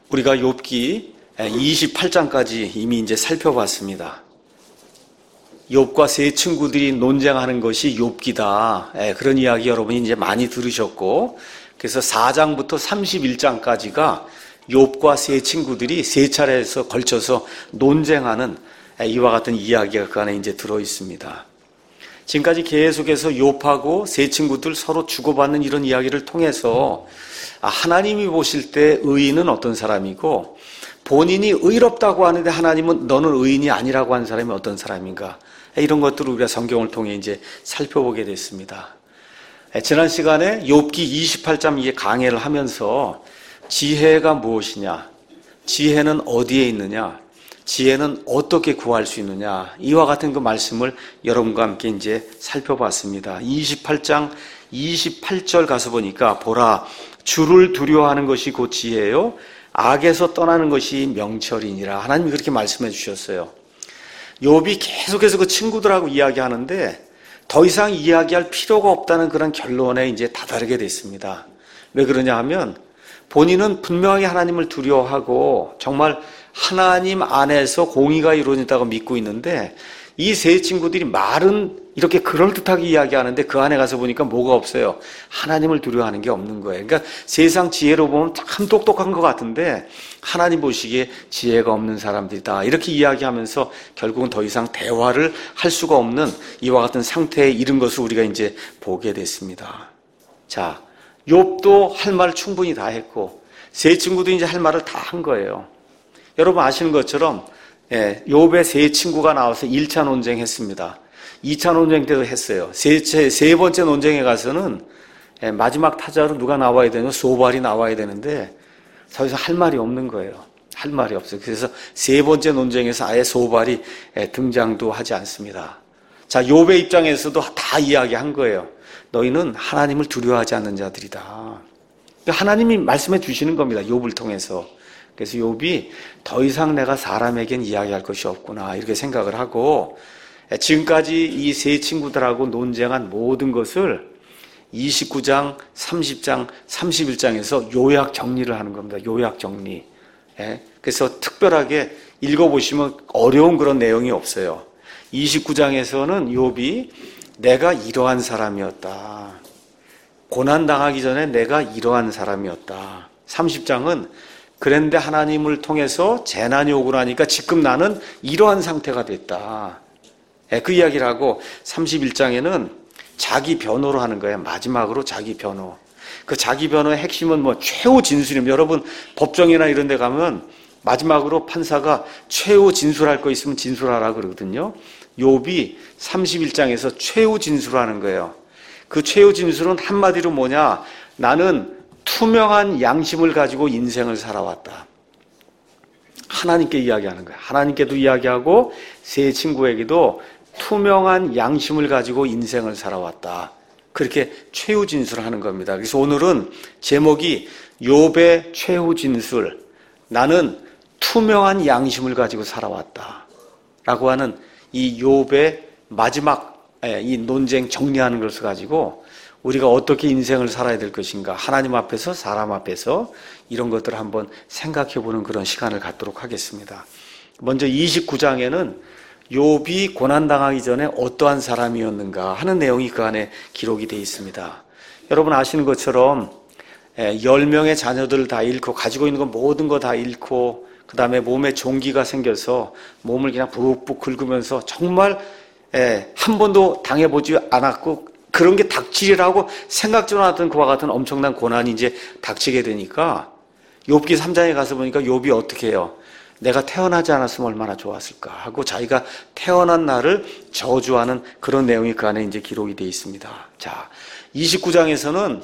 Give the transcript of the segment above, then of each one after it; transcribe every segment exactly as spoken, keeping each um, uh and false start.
우리가 욥기 이십팔 장까지 이미 이제 살펴봤습니다. 욥과 세 친구들이 논쟁하는 것이 욥기다. 그런 이야기 여러분이 이제 많이 들으셨고, 그래서 사 장부터 삼십일 장까지가 욥과 세 친구들이 세 차례에서 걸쳐서 논쟁하는 이와 같은 이야기가 그 안에 이제 들어 있습니다. 지금까지 계속해서 욥하고 세 친구들 서로 주고받는 이런 이야기를 통해서 하나님이 보실 때 의인은 어떤 사람이고, 본인이 의롭다고 하는데 하나님은 너는 의인이 아니라고 하는 사람이 어떤 사람인가, 이런 것들을 우리가 성경을 통해 이제 살펴보게 됐습니다. 지난 시간에 욥기 이십팔 장 이게 강해를 하면서 지혜가 무엇이냐, 지혜는 어디에 있느냐, 지혜는 어떻게 구할 수 있느냐, 이와 같은 그 말씀을 여러분과 함께 이제 살펴봤습니다. 이십팔 장 이십팔 절 가서 보니까, 보라, 주를 두려워하는 것이 곧 지혜요, 악에서 떠나는 것이 명철이니라. 하나님이 그렇게 말씀해 주셨어요. 욥이 계속해서 그 친구들하고 이야기하는데 더 이상 이야기할 필요가 없다는 그런 결론에 이제 다다르게 됐습니다. 왜 그러냐 하면, 본인은 분명히 하나님을 두려워하고 정말 하나님 안에서 공의가 이루어진다고 믿고 있는데, 이 세 친구들이 말은 이렇게 그럴듯하게 이야기하는데 그 안에 가서 보니까 뭐가 없어요. 하나님을 두려워하는 게 없는 거예요. 그러니까 세상 지혜로 보면 참 똑똑한 것 같은데 하나님 보시기에 지혜가 없는 사람들이다, 이렇게 이야기하면서 결국은 더 이상 대화를 할 수가 없는 이와 같은 상태에 이른 것을 우리가 이제 보게 됐습니다. 자, 욥도 할 말 충분히 다 했고 세 친구도 이제 할 말을 다 한 거예요. 여러분 아시는 것처럼 예, 욥의 세 친구가 나와서 일 차 논쟁했습니다. 이 차 논쟁 때도 했어요. 세, 세 번째 논쟁에 가서는 예, 마지막 타자로 누가 나와야 되냐, 소발이 나와야 되는데 더 이상 할 말이 없는 거예요. 할 말이 없어요. 그래서 세 번째 논쟁에서 아예 소발이 예, 등장도 하지 않습니다. 자, 욥의 입장에서도 다 이야기한 거예요. 너희는 하나님을 두려워하지 않는 자들이다. 하나님이 말씀해 주시는 겁니다. 욥을 통해서. 그래서 욥이 더 이상 내가 사람에겐 이야기할 것이 없구나, 이렇게 생각을 하고 지금까지 이 세 친구들하고 논쟁한 모든 것을 이십구 장, 삼십 장, 삼십일 장에서 요약 정리를 하는 겁니다. 요약 정리. 그래서 특별하게 읽어보시면 어려운 그런 내용이 없어요. 이십구 장에서는 욥이 내가 이러한 사람이었다, 고난당하기 전에 내가 이러한 사람이었다. 삼십 장은 그런데 하나님을 통해서 재난이 오고 나니까 지금 나는 이러한 상태가 됐다, 그 이야기를 하고, 삼십일 장에는 자기 변호를 하는 거예요. 마지막으로 자기 변호. 그 자기 변호의 핵심은 뭐 최후 진술입니다. 여러분 법정이나 이런 데 가면 마지막으로 판사가 최후 진술할 거 있으면 진술하라 그러거든요. 욥이 삼십일 장에서 최후 진술하는 거예요. 그 최후 진술은 한마디로 뭐냐, 나는 투명한 양심을 가지고 인생을 살아왔다. 하나님께 이야기하는 거예요. 하나님께도 이야기하고 세 친구에게도 투명한 양심을 가지고 인생을 살아왔다, 그렇게 최후 진술하는 겁니다. 그래서 오늘은 제목이 욥의 최후 진술, 나는 투명한 양심을 가지고 살아왔다 라고 하는 이 욥의 마지막 이 논쟁 정리하는 것을 가지고 우리가 어떻게 인생을 살아야 될 것인가, 하나님 앞에서 사람 앞에서 이런 것들을 한번 생각해 보는 그런 시간을 갖도록 하겠습니다. 먼저 이십구 장에는 욥이 고난당하기 전에 어떠한 사람이었는가 하는 내용이 그 안에 기록이 되어 있습니다. 여러분 아시는 것처럼 열 명의 자녀들을 다 잃고 가지고 있는 거 모든 거 다 잃고 그 다음에 몸에 종기가 생겨서 몸을 그냥 푹푹 긁으면서 정말 한 번도 당해보지 않았고 그런 게 닥치리라고 생각지도 않았던 그와 같은 엄청난 고난이 이제 닥치게 되니까 욥기 삼 장에 가서 보니까 욥이 어떻게 해요? 내가 태어나지 않았으면 얼마나 좋았을까 하고 자기가 태어난 날을 저주하는 그런 내용이 그 안에 이제 기록이 되어 있습니다. 자, 이십구 장에서는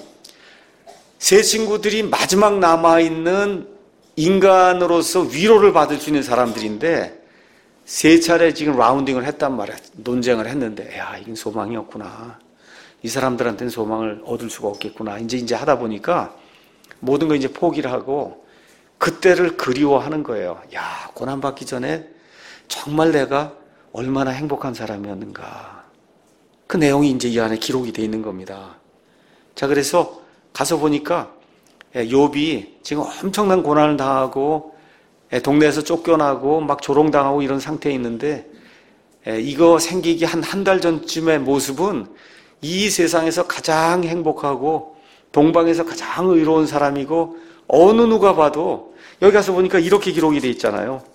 세 친구들이 마지막 남아있는 인간으로서 위로를 받을 수 있는 사람들인데 세 차례 지금 라운딩을 했단 말이야. 논쟁을 했는데, 야, 이건 소망이 없구나. 이 사람들한테는 소망을 얻을 수가 없겠구나. 이제 이제 하다 보니까 모든 거 이제 포기를 하고 그때를 그리워하는 거예요. 야, 고난받기 전에 정말 내가 얼마나 행복한 사람이었는가. 그 내용이 이제 이 안에 기록이 되어 있는 겁니다. 자, 그래서 가서 보니까 예, 욥이 지금 엄청난 고난을 당하고 예, 동네에서 쫓겨나고 막 조롱당하고 이런 상태에 있는데 예, 이거 생기기 한 한 달 전쯤의 모습은 이 세상에서 가장 행복하고 동방에서 가장 의로운 사람이고 어느 누가 봐도 여기 가서 보니까 이렇게 기록이 돼 있잖아요.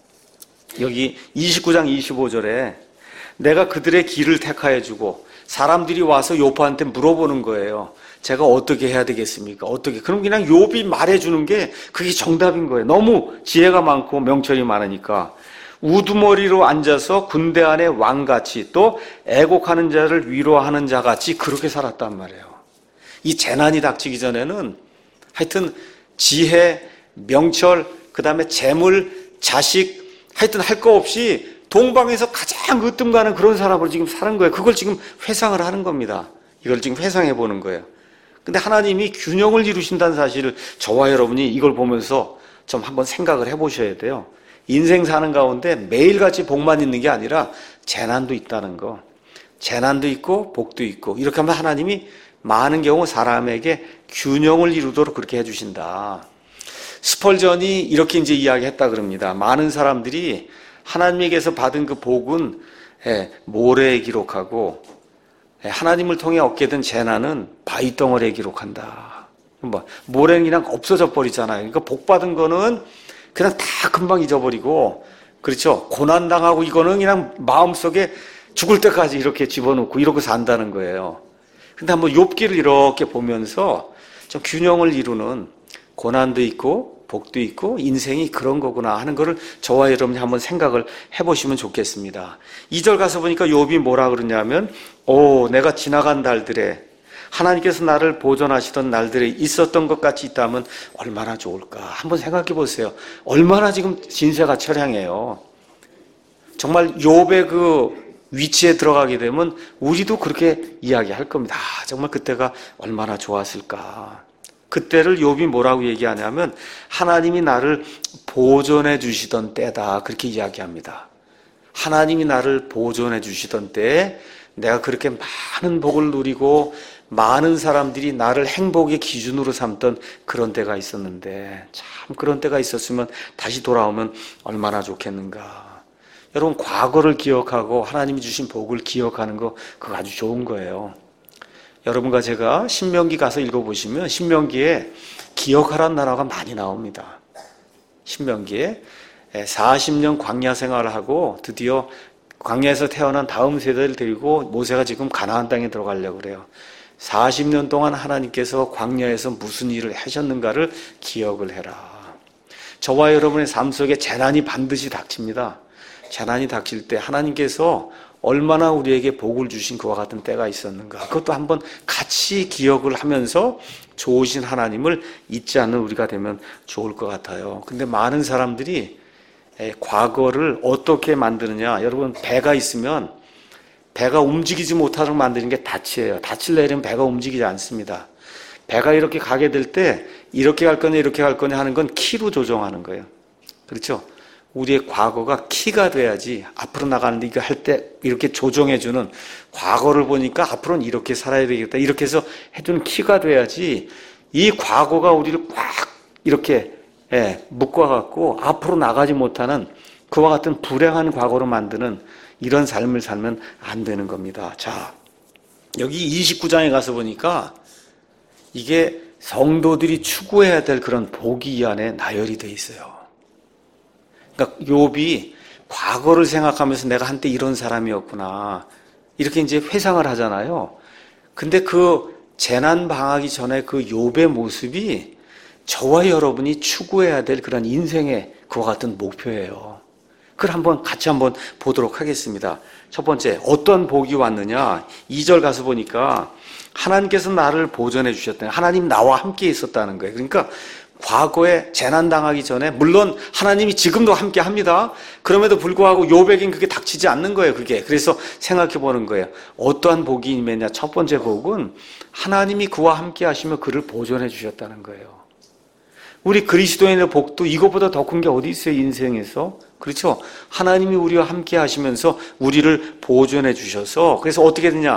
여기 이십구 장 이십오 절에 내가 그들의 길을 택하여 주고 사람들이 와서 욥한테 물어보는 거예요. 제가 어떻게 해야 되겠습니까? 어떻게? 그럼 그냥 욥이 말해주는 게 그게 정답인 거예요. 너무 지혜가 많고 명철이 많으니까. 우두머리로 앉아서 군대 안에 왕같이 또 애곡하는 자를 위로하는 자같이 그렇게 살았단 말이에요. 이 재난이 닥치기 전에는 하여튼 지혜, 명철, 그 다음에 재물, 자식 하여튼 할 거 없이 동방에서 가장 으뜸가는 그런 사람으로 지금 사는 거예요. 그걸 지금 회상을 하는 겁니다. 이걸 지금 회상해 보는 거예요. 근데 하나님이 균형을 이루신다는 사실을 저와 여러분이 이걸 보면서 좀 한번 생각을 해보셔야 돼요. 인생 사는 가운데 매일같이 복만 있는 게 아니라 재난도 있다는 거. 재난도 있고 복도 있고 이렇게 하면 하나님이 많은 경우 사람에게 균형을 이루도록 그렇게 해주신다. 스펄전이 이렇게 이제 이야기했다 그럽니다. 많은 사람들이 하나님에게서 받은 그 복은 모래에 기록하고 하나님을 통해 얻게 된 재난은 바위덩어리에 기록한다. 뭐 모래는 그냥 없어져 버리잖아요. 그러니까 복 받은 거는 그냥 다 금방 잊어버리고, 그렇죠? 고난당하고 이거는 그냥 마음속에 죽을 때까지 이렇게 집어넣고 이러고 산다는 거예요. 근데 한번 욥기를 이렇게 보면서 좀 균형을 이루는 고난도 있고 복도 있고 인생이 그런 거구나 하는 거를 저와 여러분이 한번 생각을 해보시면 좋겠습니다. 이 절 가서 보니까 욥이 뭐라 그러냐면 오 내가 지나간 날들에 하나님께서 나를 보존하시던 날들에 있었던 것 같이 있다면 얼마나 좋을까. 한번 생각해 보세요. 얼마나 지금 진세가 처량해요. 정말 욥의 그 위치에 들어가게 되면 우리도 그렇게 이야기할 겁니다. 아, 정말 그때가 얼마나 좋았을까. 그때를 욥이 뭐라고 얘기하냐면 하나님이 나를 보존해 주시던 때다. 그렇게 이야기합니다. 하나님이 나를 보존해 주시던 때에 내가 그렇게 많은 복을 누리고 많은 사람들이 나를 행복의 기준으로 삼던 그런 때가 있었는데 참 그런 때가 있었으면 다시 돌아오면 얼마나 좋겠는가. 여러분 과거를 기억하고 하나님이 주신 복을 기억하는 거 그거 아주 좋은 거예요. 여러분과 제가 신명기 가서 읽어보시면 신명기에 기억하라는 단어가 많이 나옵니다. 신명기에 사십 년 광야 생활을 하고 드디어 광야에서 태어난 다음 세대를 데리고 모세가 지금 가나안 땅에 들어가려고 그래요. 사십 년 동안 하나님께서 광야에서 무슨 일을 하셨는가를 기억을 해라. 저와 여러분의 삶 속에 재난이 반드시 닥칩니다. 재난이 닥칠 때 하나님께서 얼마나 우리에게 복을 주신 그와 같은 때가 있었는가. 그것도 한번 같이 기억을 하면서 좋으신 하나님을 잊지 않는 우리가 되면 좋을 것 같아요. 근데 많은 사람들이 과거를 어떻게 만드느냐. 여러분 배가 있으면 배가 움직이지 못하도록 만드는 게 닻이에요. 닻을 내리면 배가 움직이지 않습니다. 배가 이렇게 가게 될 때 이렇게 갈 거냐 이렇게 갈 거냐 하는 건 키로 조정하는 거예요. 그렇죠? 우리의 과거가 키가 돼야지 앞으로 나가는데 이거 할 때 이렇게 조정해주는 과거를 보니까 앞으로는 이렇게 살아야 되겠다 이렇게 해서 해주는 키가 돼야지 이 과거가 우리를 꽉 이렇게 예, 묶어갖고 앞으로 나가지 못하는 그와 같은 불행한 과거로 만드는 이런 삶을 살면 안 되는 겁니다. 자, 여기 이십구 장에 가서 보니까 이게 성도들이 추구해야 될 그런 복이 이 안에 나열이 돼 있어요. 그러니까 욥이 과거를 생각하면서 내가 한때 이런 사람이었구나 이렇게 이제 회상을 하잖아요. 근데 그 재난 당하기 전에 그 욥의 모습이 저와 여러분이 추구해야 될 그런 인생의 그와 같은 목표예요. 그걸 한번 같이 한번 보도록 하겠습니다. 첫 번째, 어떤 복이 왔느냐? 이 절 가서 보니까 하나님께서 나를 보존해 주셨다는, 하나님 나와 함께 있었다는 거예요. 그러니까 과거에 재난 당하기 전에 물론 하나님이 지금도 함께 합니다. 그럼에도 불구하고 욥에겐 그게 닥치지 않는 거예요. 그게. 그래서 생각해 보는 거예요. 어떠한 복이 임했냐? 첫 번째 복은 하나님이 그와 함께 하시며 그를 보존해 주셨다는 거예요. 우리 그리스도인의 복도 이것보다 더 큰 게 어디 있어요, 인생에서? 그렇죠? 하나님이 우리와 함께 하시면서 우리를 보존해 주셔서, 그래서 어떻게 되냐?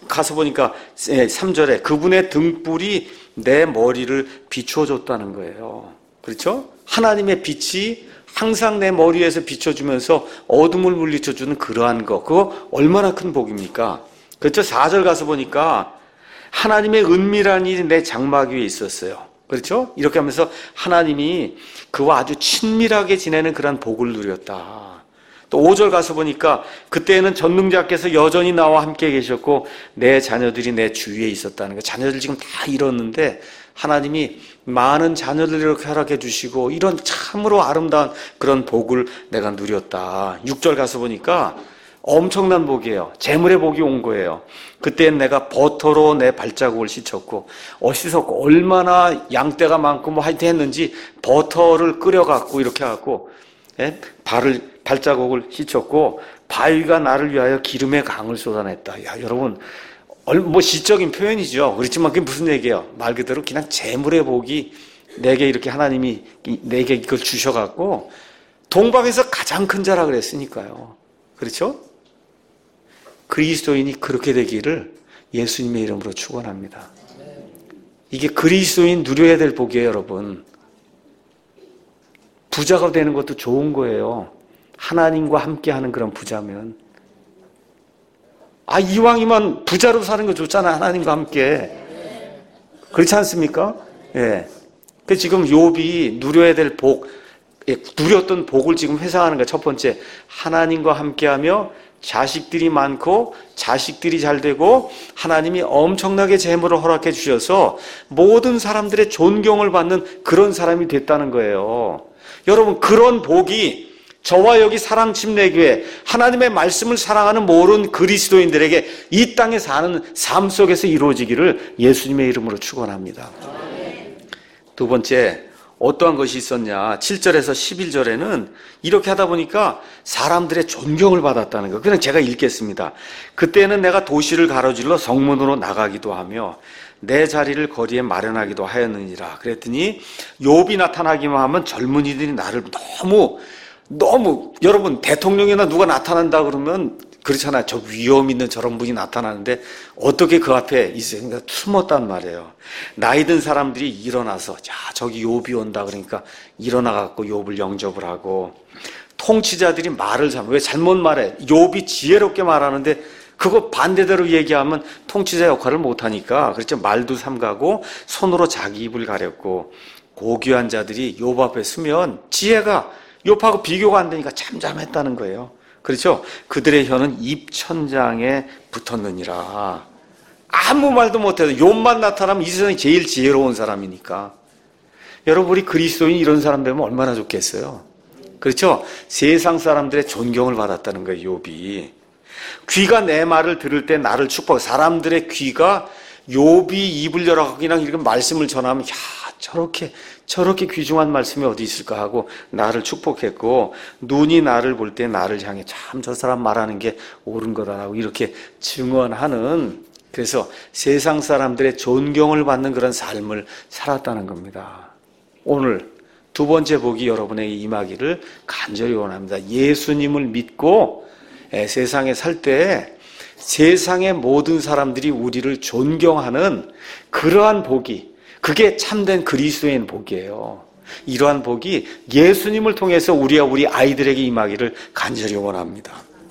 가서 보니까 삼 절에 그분의 등불이 내 머리를 비춰줬다는 거예요. 그렇죠? 하나님의 빛이 항상 내 머리 위에서 비춰주면서 어둠을 물리쳐주는 그러한 거, 그거 얼마나 큰 복입니까? 그렇죠? 사 절 가서 보니까 하나님의 은밀한 일이 내 장막 위에 있었어요. 그렇죠? 이렇게 하면서 하나님이 그와 아주 친밀하게 지내는 그런 복을 누렸다. 또 오 절 가서 보니까 그때는 전능자께서 여전히 나와 함께 계셨고 내 자녀들이 내 주위에 있었다는 거예요. 자녀들 지금 다 잃었는데 하나님이 많은 자녀들을 이렇게 허락해 주시고 이런 참으로 아름다운 그런 복을 내가 누렸다. 육 절 가서 보니까 엄청난 복이에요. 재물의 복이 온 거예요. 그때는 내가 버터로 내 발자국을 씻었고 어디서 얼마나 양떼가 많고 뭐 하여튼 했는지 버터를 끓여갖고 이렇게 해갖고 예? 발을 발자국을 씻었고 바위가 나를 위하여 기름의 강을 쏟아냈다. 야, 여러분 뭐 시적인 표현이죠. 그렇지만 그게 무슨 얘기예요? 말 그대로 그냥 재물의 복이 내게 이렇게 하나님이 내게 이걸 주셔갖고 동방에서 가장 큰 자라 그랬으니까요. 그렇죠? 그리스도인이 그렇게 되기를 예수님의 이름으로 축원합니다. 이게 그리스도인 누려야 될 복이에요, 여러분. 부자가 되는 것도 좋은 거예요. 하나님과 함께하는 그런 부자면. 아, 이왕이면 부자로 사는 거 좋잖아, 하나님과 함께. 그렇지 않습니까? 예. 그 지금 욥이 누려야 될 복, 예, 누렸던 복을 지금 회상하는 거예요. 첫 번째, 하나님과 함께하며 자식들이 많고 자식들이 잘 되고 하나님이 엄청나게 재물을 허락해 주셔서 모든 사람들의 존경을 받는 그런 사람이 됐다는 거예요. 여러분, 그런 복이 저와 여기 사랑침례교회 하나님의 말씀을 사랑하는 모든 그리스도인들에게 이 땅에 사는 삶 속에서 이루어지기를 예수님의 이름으로 축원합니다. 두 번째, 어떠한 것이 있었냐? 칠 절에서 십일 절에는 이렇게 하다 보니까 사람들의 존경을 받았다는 거. 그냥 제가 읽겠습니다. 그때는 내가 도시를 가로질러 성문으로 나가기도 하며 내 자리를 거리에 마련하기도 하였느니라. 그랬더니 욥이 나타나기만 하면 젊은이들이 나를 너무 너무 여러분 대통령이나 누가 나타난다 그러면 그렇잖아요. 저 위험 있는 저런 분이 나타나는데 어떻게 그 앞에 있어요? 그러니까 숨었단 말이에요. 나이 든 사람들이 일어나서 자 저기 욥이 온다 그러니까 일어나갖고 욥을 영접을 하고 통치자들이 말을 잘못 왜 잘못 말해? 욥이 지혜롭게 말하는데 그거 반대대로 얘기하면 통치자 역할을 못하니까 그렇죠. 말도 삼가고 손으로 자기 입을 가렸고 고귀한 자들이 욥 앞에 서면 지혜가 욥하고 비교가 안 되니까 잠잠했다는 거예요. 그렇죠? 그들의 혀는 입천장에 붙었느니라. 아무 말도 못해도 욥만 나타나면 이 세상에 제일 지혜로운 사람이니까. 여러분 우리 그리스도인 이런 사람 되면 얼마나 좋겠어요. 그렇죠? 세상 사람들의 존경을 받았다는 거예요. 욥이. 귀가 내 말을 들을 때 나를 축복해. 사람들의 귀가 욥이 입을 열어갖고 그냥 이렇게 말씀을 전하면 야 저렇게 저렇게 귀중한 말씀이 어디 있을까 하고 나를 축복했고 눈이 나를 볼 때 나를 향해 참 저 사람 말하는 게 옳은 거다라고 이렇게 증언하는 그래서 세상 사람들의 존경을 받는 그런 삶을 살았다는 겁니다. 오늘 두 번째 복이 여러분에게 임하기를 간절히 원합니다. 예수님을 믿고 세상에 살 때 세상의 모든 사람들이 우리를 존경하는 그러한 복이 그게 참된 그리스도인 복이에요. 이러한 복이 예수님을 통해서 우리와 우리 아이들에게 임하기를 간절히 원합니다.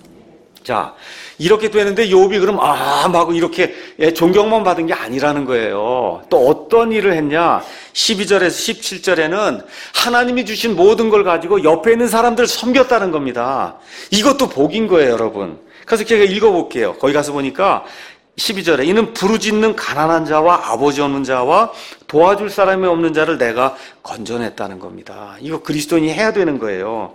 자, 이렇게 되는데 욥이 그럼 아 하고 이렇게 존경만 받은 게 아니라는 거예요. 또 어떤 일을 했냐? 십이 절에서 십칠 절에는 하나님이 주신 모든 걸 가지고 옆에 있는 사람들을 섬겼다는 겁니다. 이것도 복인 거예요, 여러분. 그래서 제가 읽어볼게요. 거기 가서 보니까 십이 절에 이는 부르짖는 가난한 자와 아버지 없는 자와 도와줄 사람이 없는 자를 내가 건져냈다는 겁니다. 이거 그리스도인이 해야 되는 거예요.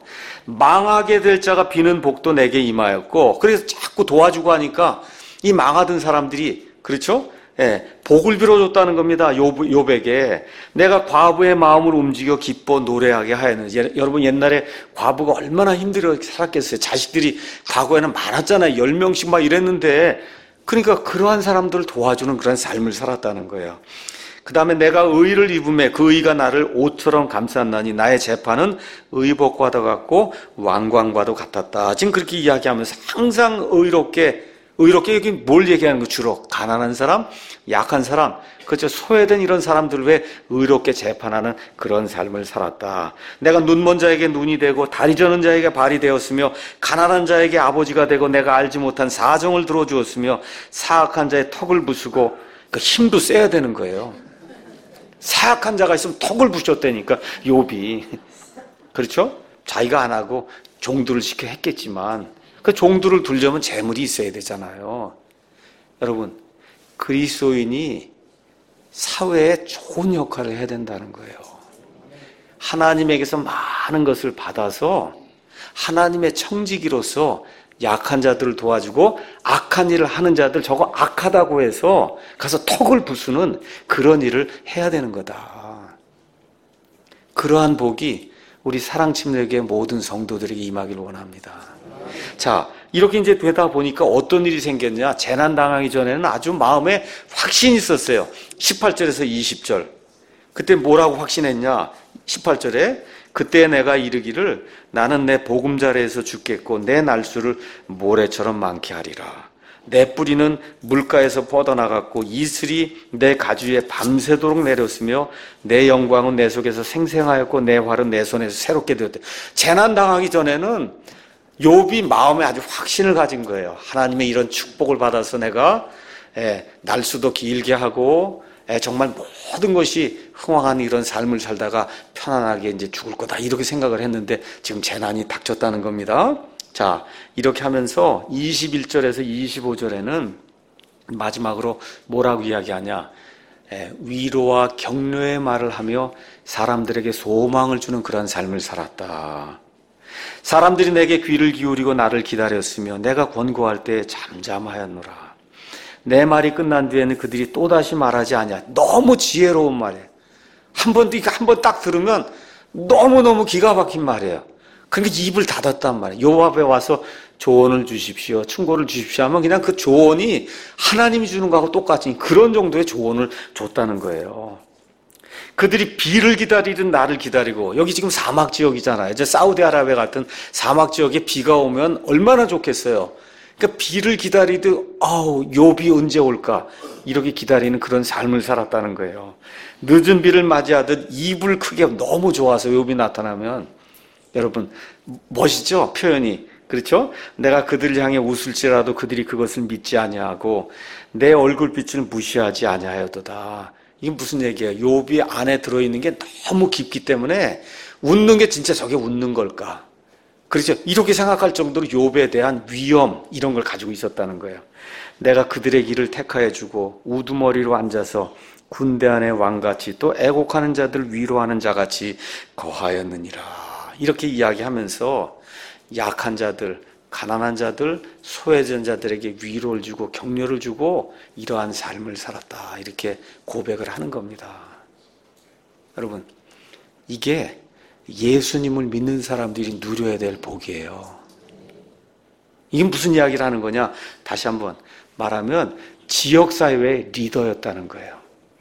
망하게 될 자가 비는 복도 내게 임하였고 그래서 자꾸 도와주고 하니까 이 망하던 사람들이 그렇죠? 예, 복을 빌어줬다는 겁니다. 욥, 욥에게 내가 과부의 마음을 움직여 기뻐 노래하게 하였는지. 예, 여러분 옛날에 과부가 얼마나 힘들어 살았겠어요. 자식들이 과거에는 많았잖아요. 열 명씩 막 이랬는데 그러니까 그러한 사람들을 도와주는 그런 삶을 살았다는 거예요. 그 다음에 내가 의를 입음에 그 의가 나를 옷처럼 감쌌나니 나의 재판은 의복과도 같고 왕관과도 같았다. 지금 그렇게 이야기하면서 항상 의롭게 의롭게 여기 뭘 얘기하는 거? 주로 가난한 사람, 약한 사람, 그렇죠. 소외된 이런 사람들을 왜 의롭게 재판하는 그런 삶을 살았다. 내가 눈먼 자에게 눈이 되고 다리 저는 자에게 발이 되었으며 가난한 자에게 아버지가 되고 내가 알지 못한 사정을 들어주었으며 사악한 자의 턱을 부수고, 그 힘도 세야 되는 거예요. 사악한 자가 있으면 턱을 부셨다니까, 욥이. 그렇죠? 자기가 안 하고 종들을 시켜 했겠지만 그 종들을 두려면 재물이 있어야 되잖아요. 여러분, 그리스도인이 사회에 좋은 역할을 해야 된다는 거예요. 하나님에게서 많은 것을 받아서 하나님의 청지기로서 약한 자들을 도와주고 악한 일을 하는 자들, 저거 악하다고 해서 가서 턱을 부수는 그런 일을 해야 되는 거다. 그러한 복이 우리 사랑침례교회 모든 성도들에게 임하기를 원합니다. 자, 이렇게 이제 되다 보니까 어떤 일이 생겼냐? 재난 당하기 전에는 아주 마음에 확신이 있었어요. 십팔 절에서 이십 절. 그때 뭐라고 확신했냐? 십팔 절에 그때 내가 이르기를 나는 내 보금자리에서 죽겠고 내 날수를 모래처럼 많게 하리라. 내 뿌리는 물가에서 뻗어나갔고 이슬이 내 가주에 밤새도록 내렸으며 내 영광은 내 속에서 생생하였고 내 활은 내 손에서 새롭게 되었다. 재난 당하기 전에는 욥이 마음에 아주 확신을 가진 거예요. 하나님의 이런 축복을 받아서 내가 예, 날수도 길게 하고 예, 정말 모든 것이 흥왕한 이런 삶을 살다가 편안하게 이제 죽을 거다 이렇게 생각을 했는데 지금 재난이 닥쳤다는 겁니다. 자, 이렇게 하면서 이십일 절에서 이십오 절에는 마지막으로 뭐라고 이야기하냐? 예, 위로와 격려의 말을 하며 사람들에게 소망을 주는 그런 삶을 살았다. 사람들이 내게 귀를 기울이고 나를 기다렸으며 내가 권고할 때 잠잠하였노라. 내 말이 끝난 뒤에는 그들이 또다시 말하지 아니하. 너무 지혜로운 말이에요. 한 번, 한 번 딱 들으면 너무너무 기가 막힌 말이에요. 그러니까 입을 닫았단 말이에요. 욥 앞에 와서 조언을 주십시오, 충고를 주십시오 하면 그냥 그 조언이 하나님이 주는 거하고 똑같이 그런 정도의 조언을 줬다는 거예요. 그들이 비를 기다리든 나를 기다리고, 여기 지금 사막 지역이잖아요. 이제 사우디아라비아 같은 사막 지역에 비가 오면 얼마나 좋겠어요. 그러니까 비를 기다리듯 아우 욥이 언제 올까 이렇게 기다리는 그런 삶을 살았다는 거예요. 늦은 비를 맞이하듯 이불 크게 너무 좋아서 욥이 나타나면 여러분 멋있죠? 표현이. 그렇죠? 내가 그들을 향해 웃을지라도 그들이 그것을 믿지 아니하고 내 얼굴빛을 무시하지 아니하여도다. 이게 무슨 얘기예요? 욥이 안에 들어있는 게 너무 깊기 때문에 웃는 게 진짜 저게 웃는 걸까? 그렇죠? 이렇게 생각할 정도로 욥에 대한 위험 이런 걸 가지고 있었다는 거예요. 내가 그들의 길을 택하여 주고 우두머리로 앉아서 군대 안의 왕같이 또 애곡하는 자들 위로하는 자같이 거하였느니라. 이렇게 이야기하면서 약한 자들, 가난한 자들, 소외된 자들에게 위로를 주고 격려를 주고 이러한 삶을 살았다. 이렇게 고백을 하는 겁니다. 여러분, 이게 예수님을 믿는 사람들이 누려야 될 복이에요. 이게 무슨 이야기를 하는 거냐? 다시 한번 말하면 지역사회의 리더였다는 거예요.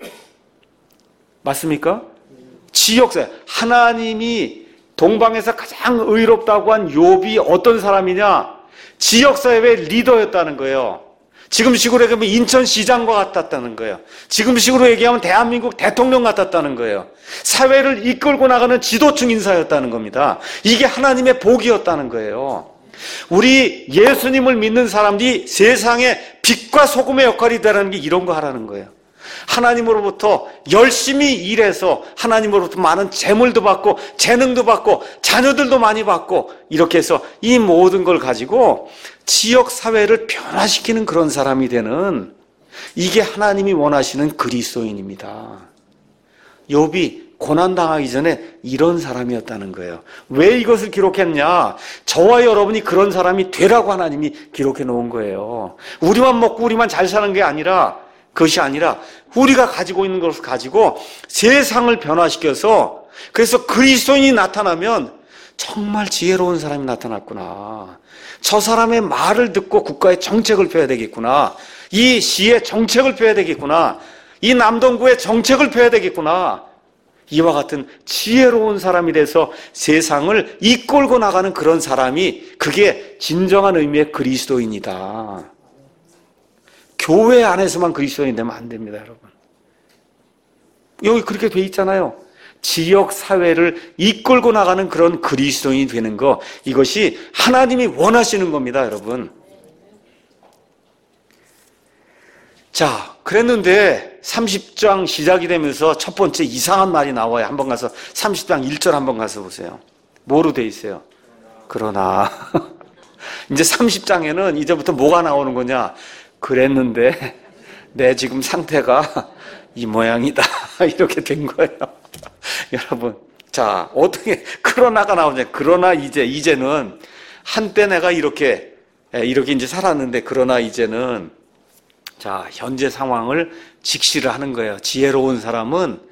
맞습니까? 지역사회. 하나님이 동방에서 가장 의롭다고 한 욥이 어떤 사람이냐? 지역사회의 리더였다는 거예요. 지금 식으로 얘기하면 인천시장과 같았다는 거예요. 지금 식으로 얘기하면 대한민국 대통령 같았다는 거예요. 사회를 이끌고 나가는 지도층 인사였다는 겁니다. 이게 하나님의 복이었다는 거예요. 우리 예수님을 믿는 사람들이 세상의 빛과 소금의 역할이 되라는 게 이런 거 하라는 거예요. 하나님으로부터 열심히 일해서 하나님으로부터 많은 재물도 받고 재능도 받고 자녀들도 많이 받고 이렇게 해서 이 모든 걸 가지고 지역 사회를 변화시키는 그런 사람이 되는, 이게 하나님이 원하시는 그리스도인입니다. 욥이 고난당하기 전에 이런 사람이었다는 거예요. 왜 이것을 기록했냐? 저와 여러분이 그런 사람이 되라고 하나님이 기록해 놓은 거예요. 우리만 먹고 우리만 잘 사는 게 아니라, 그것이 아니라 우리가 가지고 있는 것을 가지고 세상을 변화시켜서, 그래서 그리스도인이 나타나면 정말 지혜로운 사람이 나타났구나. 저 사람의 말을 듣고 국가의 정책을 펴야 되겠구나. 이 시의 정책을 펴야 되겠구나. 이 남동구의 정책을 펴야 되겠구나. 이와 같은 지혜로운 사람이 돼서 세상을 이끌고 나가는 그런 사람이, 그게 진정한 의미의 그리스도인이다. 교회 안에서만 그리스도인이 되면 안 됩니다, 여러분. 여기 그렇게 돼 있잖아요. 지역 사회를 이끌고 나가는 그런 그리스도인이 되는 거, 이것이 하나님이 원하시는 겁니다, 여러분. 자, 그랬는데 삼십 장 시작이 되면서 첫 번째 이상한 말이 나와요. 한번 가서 삼십 장 일 절 한번 가서 보세요. 뭐로 돼 있어요? 그러나 이제 삼십 장에는 이제부터 뭐가 나오는 거냐? 그랬는데 내 지금 상태가 이 모양이다. 이렇게 된 거예요. 여러분, 자, 어떻게 그러나가 나오냐? 그러나 이제 이제는 한때 내가 이렇게 이렇게 이제 살았는데, 그러나 이제는 자, 현재 상황을 직시를 하는 거예요. 지혜로운 사람은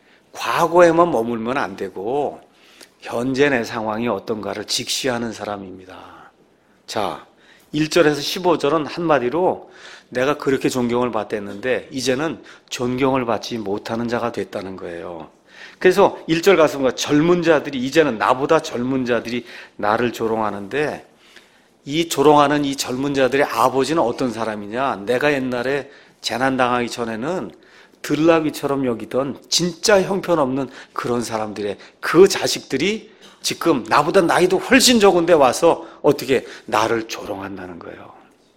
과거에만 머물면 안 되고 현재 내 상황이 어떤가를 직시하는 사람입니다. 자, 일 절에서 십오 절은 한마디로 내가 그렇게 존경을 받았는데 이제는 존경을 받지 못하는 자가 됐다는 거예요. 그래서 일 절 가서 뭔가 젊은 자들이, 이제는 나보다 젊은 자들이 나를 조롱하는데, 이 조롱하는 이 젊은 자들의 아버지는 어떤 사람이냐? 내가 옛날에 재난당하기 전에는 들나귀처럼 여기던 진짜 형편없는 그런 사람들의 그 자식들이 지금 나보다 나이도 훨씬 적은데 와서 어떻게 나를 조롱한다는 거예요.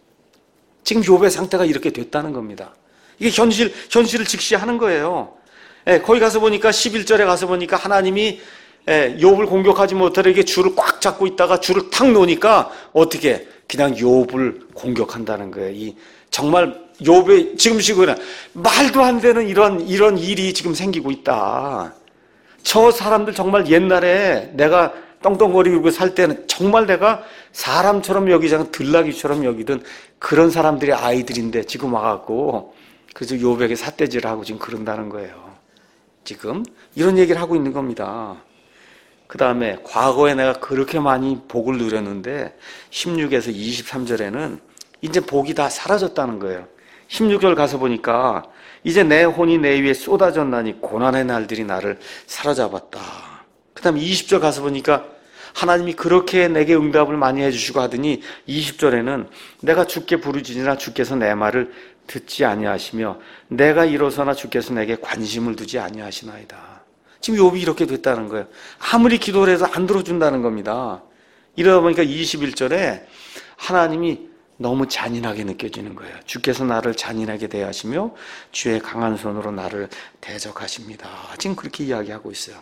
지금 욥의 상태가 이렇게 됐다는 겁니다. 이게 현실, 현실을 직시하는 거예요. 예, 거기 가서 보니까 십일 절에 가서 보니까 하나님이 예, 욥을 공격하지 못하게 줄을 꽉 잡고 있다가 줄을 탁 놓으니까 어떻게 그냥 욥을 공격한다는 거예요. 이 정말 욥의 지금 시그는 말도 안 되는 이런 이런 일이 지금 생기고 있다. 저 사람들 정말 옛날에 내가 떵떵거리고 살 때는 정말 내가 사람처럼 여기지 않고 들나귀처럼 여기던 그런 사람들의 아이들인데 지금 와갖고 그래서 욥에게 삿대질을 하고 지금 그런다는 거예요. 지금 이런 얘기를 하고 있는 겁니다. 그 다음에 과거에 내가 그렇게 많이 복을 누렸는데 십육에서 이십삼 절에는 이제 복이 다 사라졌다는 거예요. 십육 절 가서 보니까 이제 내 혼이 내 위에 쏟아졌나니 고난의 날들이 나를 사로잡았다. 그 다음에 이십 절 가서 보니까 하나님이 그렇게 내게 응답을 많이 해주시고 하더니 이십 절에는 내가 주께 부르짖으나 주께서 내 말을 듣지 아니하시며 내가 일어서나 주께서 내게 관심을 두지 아니하시나이다. 지금 욥이 이렇게 됐다는 거예요. 아무리 기도를 해도 안 들어준다는 겁니다. 이러다 보니까 이십일 절에 하나님이 너무 잔인하게 느껴지는 거예요. 주께서 나를 잔인하게 대하시며 주의 강한 손으로 나를 대적하십니다. 지금 그렇게 이야기하고 있어요.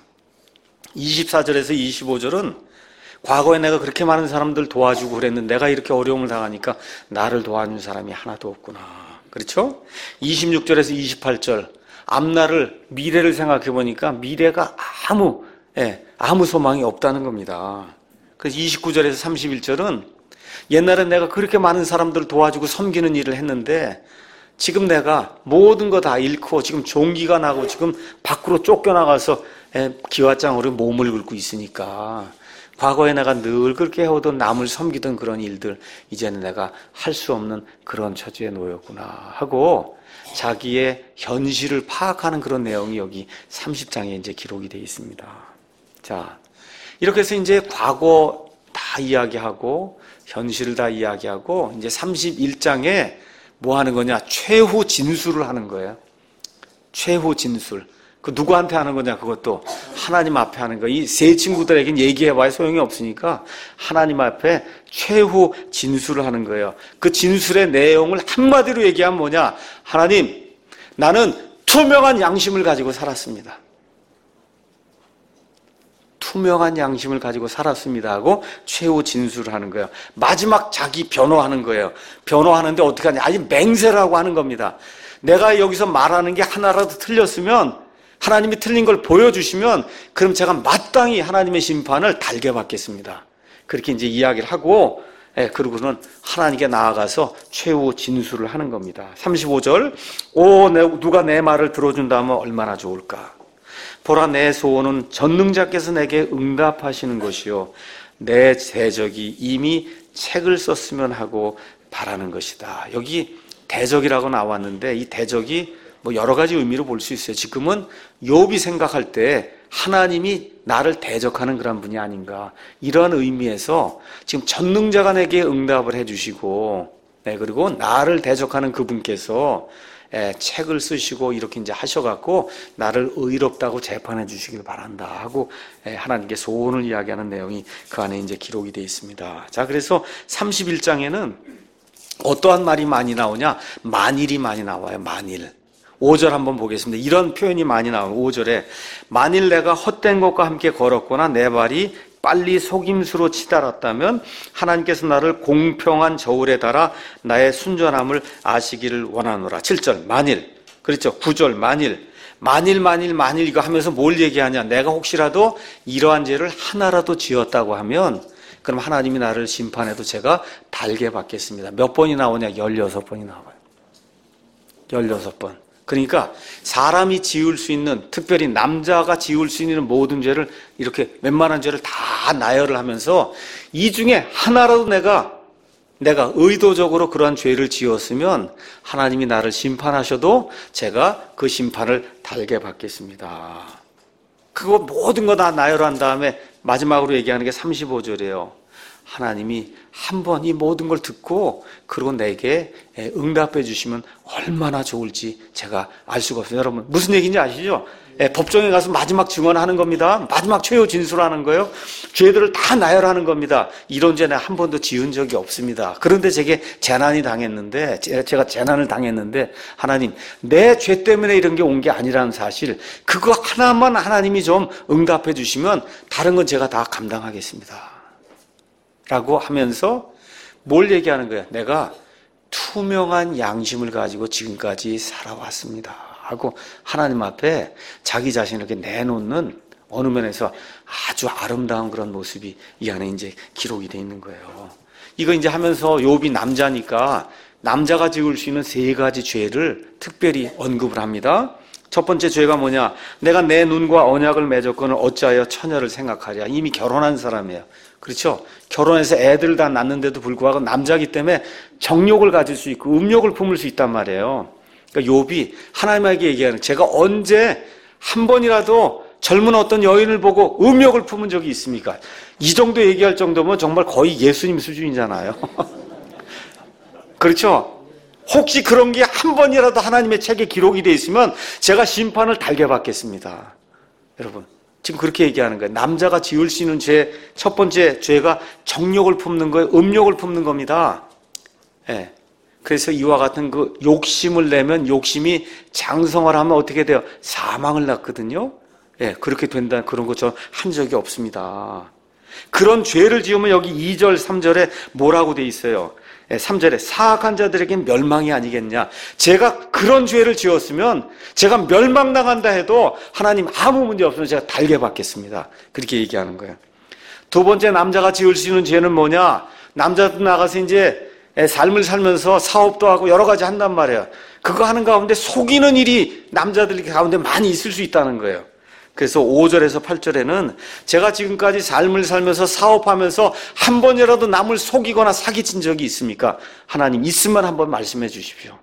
이십사 절에서 이십오 절은 과거에 내가 그렇게 많은 사람들 도와주고 그랬는데 내가 이렇게 어려움을 당하니까 나를 도와준 사람이 하나도 없구나. 그렇죠? 이십육 절에서 이십팔 절 앞날을, 미래를 생각해 보니까 미래가 아무 예, 아무 소망이 없다는 겁니다. 그래서 이십구 절에서 삼십일 절은 옛날에 내가 그렇게 많은 사람들을 도와주고 섬기는 일을 했는데 지금 내가 모든 거 다 잃고 지금 종기가 나고 지금 밖으로 쫓겨나가서 기와장으로 몸을 긁고 있으니까 과거에 내가 늘 그렇게 해오던 남을 섬기던 그런 일들 이제는 내가 할 수 없는 그런 처지에 놓였구나 하고 자기의 현실을 파악하는 그런 내용이 여기 삼십 장에 이제 기록이 되어 있습니다. 자, 이렇게 해서 이제 과거 다 이야기하고 현실을 다 이야기하고 이제 삼십일 장에 뭐 하는 거냐? 최후 진술을 하는 거예요. 최후 진술. 그 누구한테 하는 거냐? 그것도 하나님 앞에 하는 거. 이 세 친구들에겐 얘기해봐야 소용이 없으니까 하나님 앞에 최후 진술을 하는 거예요. 그 진술의 내용을 한마디로 얘기하면 뭐냐? 하나님, 나는 투명한 양심을 가지고 살았습니다. 투명한 양심을 가지고 살았습니다 하고 최후 진술을 하는 거예요. 마지막 자기 변호하는 거예요. 변호하는데 어떻게 하냐? 아니 맹세라고 하는 겁니다. 내가 여기서 말하는 게 하나라도 틀렸으면 하나님이 틀린 걸 보여주시면 그럼 제가 마땅히 하나님의 심판을 달게 받겠습니다. 그렇게 이제 이야기를 하고 예, 그러고는 하나님께 나아가서 최후 진술을 하는 겁니다. 삼십오 절 오 누가 내 말을 들어준다면 얼마나 좋을까. 보라 내 소원은 전능자께서 내게 응답하시는 것이요 내 대적이 이미 책을 썼으면 하고 바라는 것이다. 여기 대적이라고 나왔는데 이 대적이 뭐 여러 가지 의미로 볼 수 있어요. 지금은 욥이 생각할 때 하나님이 나를 대적하는 그런 분이 아닌가 이러한 의미에서 지금 전능자가 내게 응답을 해주시고 네, 그리고 나를 대적하는 그분께서 예, 책을 쓰시고 이렇게 이제 하셔갖고 나를 의롭다고 재판해 주시길 바란다 하고 예, 하나님께 소원을 이야기하는 내용이 그 안에 이제 기록이 되어 있습니다. 자, 그래서 삼십일 장에는 어떠한 말이 많이 나오냐? 만일이 많이 나와요. 만일. 오 절 한번 보겠습니다. 이런 표현이 많이 나와요. 오 절에 만일 내가 헛된 것과 함께 걸었거나 내 발이 빨리 속임수로 치달았다면 하나님께서 나를 공평한 저울에 달아 나의 순전함을 아시기를 원하노라. 칠 절 만일, 그렇죠. 구 절 만일, 만일 만일 만일 이거 하면서 뭘 얘기하냐? 내가 혹시라도 이러한 죄를 하나라도 지었다고 하면 그럼 하나님이 나를 심판해도 제가 달게 받겠습니다. 몇 번이 나오냐? 열여섯 번이 나와요. 열여섯 번. 그러니까 사람이 지을 수 있는, 특별히 남자가 지을 수 있는 모든 죄를, 이렇게 웬만한 죄를 다 나열을 하면서 이 중에 하나라도 내가 내가 의도적으로 그러한 죄를 지었으면 하나님이 나를 심판하셔도 제가 그 심판을 달게 받겠습니다. 그거 모든 거 다 나열한 다음에 마지막으로 얘기하는 게 삼십오 절이에요. 하나님이 한 번 이 모든 걸 듣고 그리고 내게 응답해 주시면 얼마나 좋을지 제가 알 수가 없어요. 여러분 무슨 얘기인지 아시죠? 법정에 가서 마지막 증언하는 겁니다. 마지막 최후 진술하는 거예요. 죄들을 다 나열하는 겁니다. 이런 죄는 한 번도 지은 적이 없습니다. 그런데 제게 재난이 당했는데 제가 재난을 당했는데 하나님 내 죄 때문에 이런 게 온 게 아니라는 사실, 그거 하나만 하나님이 좀 응답해 주시면 다른 건 제가 다 감당하겠습니다 라고 하면서 뭘 얘기하는 거야? 내가 투명한 양심을 가지고 지금까지 살아왔습니다 하고 하나님 앞에 자기 자신을 이렇게 내놓는 어느 면에서 아주 아름다운 그런 모습이 이 안에 이제 기록이 되어 있는 거예요. 이거 이제 하면서 욥이 남자니까 남자가 지을 수 있는 세 가지 죄를 특별히 언급을 합니다. 첫 번째 죄가 뭐냐? 내가 내 눈과 언약을 맺었거늘 어찌하여 처녀를 생각하랴. 이미 결혼한 사람이에요. 그렇죠? 결혼해서 애들을 다 낳는데도 불구하고 남자이기 때문에 정욕을 가질 수 있고 음욕을 품을 수 있단 말이에요. 그러니까 욥이 하나님에게 얘기하는, 제가 언제 한 번이라도 젊은 어떤 여인을 보고 음욕을 품은 적이 있습니까? 이 정도 얘기할 정도면 정말 거의 예수님 수준이잖아요. 그렇죠? 혹시 그런 게 한 번이라도 하나님의 책에 기록이 되어 있으면 제가 심판을 달게 받겠습니다. 여러분 지금 그렇게 얘기하는 거예요. 남자가 지을 수 있는 죄, 첫 번째 죄가 정욕을 품는 거예요. 음욕을 품는 겁니다. 예. 그래서 이와 같은 그 욕심을 내면 욕심이 장성을 하면 어떻게 돼요? 사망을 낳거든요. 예, 그렇게 된다는 그런 거 저 한 적이 없습니다. 그런 죄를 지으면 여기 이 절, 삼 절에 뭐라고 돼 있어요? 삼 절에 사악한 자들에겐 멸망이 아니겠냐. 제가 그런 죄를 지었으면 제가 멸망당한다 해도 하나님 아무 문제 없으면 제가 달게 받겠습니다. 그렇게 얘기하는 거예요. 두 번째 남자가 지을 수 있는 죄는 뭐냐? 남자도 나가서 이제 삶을 살면서 사업도 하고 여러 가지 한단 말이에요. 그거 하는 가운데 속이는 일이 남자들 가운데 많이 있을 수 있다는 거예요. 그래서 오 절에서 팔 절에는 제가 지금까지 삶을 살면서 사업하면서 한 번이라도 남을 속이거나 사기친 적이 있습니까? 하나님 있으면 한번 말씀해 주십시오.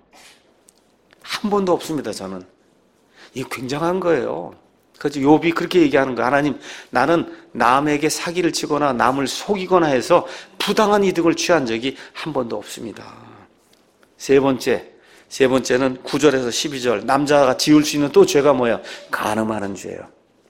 한 번도 없습니다. 저는. 이게 굉장한 거예요. 그래서 욥이 그렇게 얘기하는 거예요. 하나님 나는 남에게 사기를 치거나 남을 속이거나 해서 부당한 이득을 취한 적이 한 번도 없습니다. 세 번째 세 번째는 구 절에서 십이 절 남자가 지을 수 있는 또 죄가 뭐예요? 간음하는 죄예요.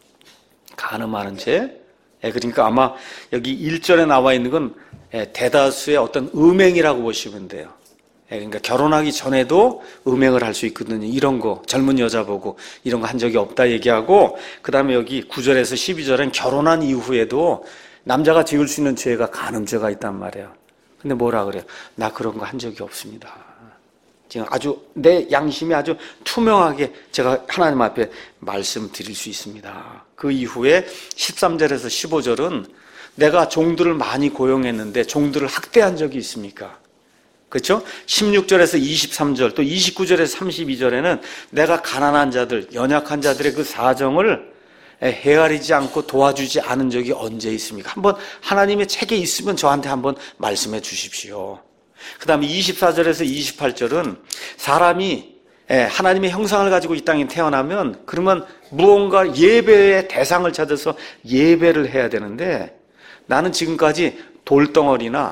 간음하는 죄. 예, 그러니까 아마 여기 일 절에 나와 있는 건 예, 대다수의 어떤 음행이라고 보시면 돼요. 예, 그러니까 결혼하기 전에도 음행을 할 수 있거든요. 이런 거 젊은 여자 보고 이런 거 한 적이 없다 얘기하고, 그 다음에 여기 구 절에서 십이 절엔 결혼한 이후에도 남자가 지을 수 있는 죄가 간음죄가 있단 말이에요. 근데 뭐라 그래요? 나 그런 거 한 적이 없습니다. 지금 아주 내 양심이 아주 투명하게 제가 하나님 앞에 말씀드릴 수 있습니다. 그 이후에 십삼 절에서 십오 절은 내가 종들을 많이 고용했는데 종들을 학대한 적이 있습니까? 그렇죠? 십육 절에서 이십삼 절 또 이십구 절에서 삼십이 절에는 내가 가난한 자들, 연약한 자들의 그 사정을 헤아리지 않고 도와주지 않은 적이 언제 있습니까? 한번 하나님의 책에 있으면 저한테 한번 말씀해 주십시오. 그 다음에 이십사 절에서 이십팔 절은 사람이 하나님의 형상을 가지고 이 땅에 태어나면 그러면 무언가 예배의 대상을 찾아서 예배를 해야 되는데 나는 지금까지 돌덩어리나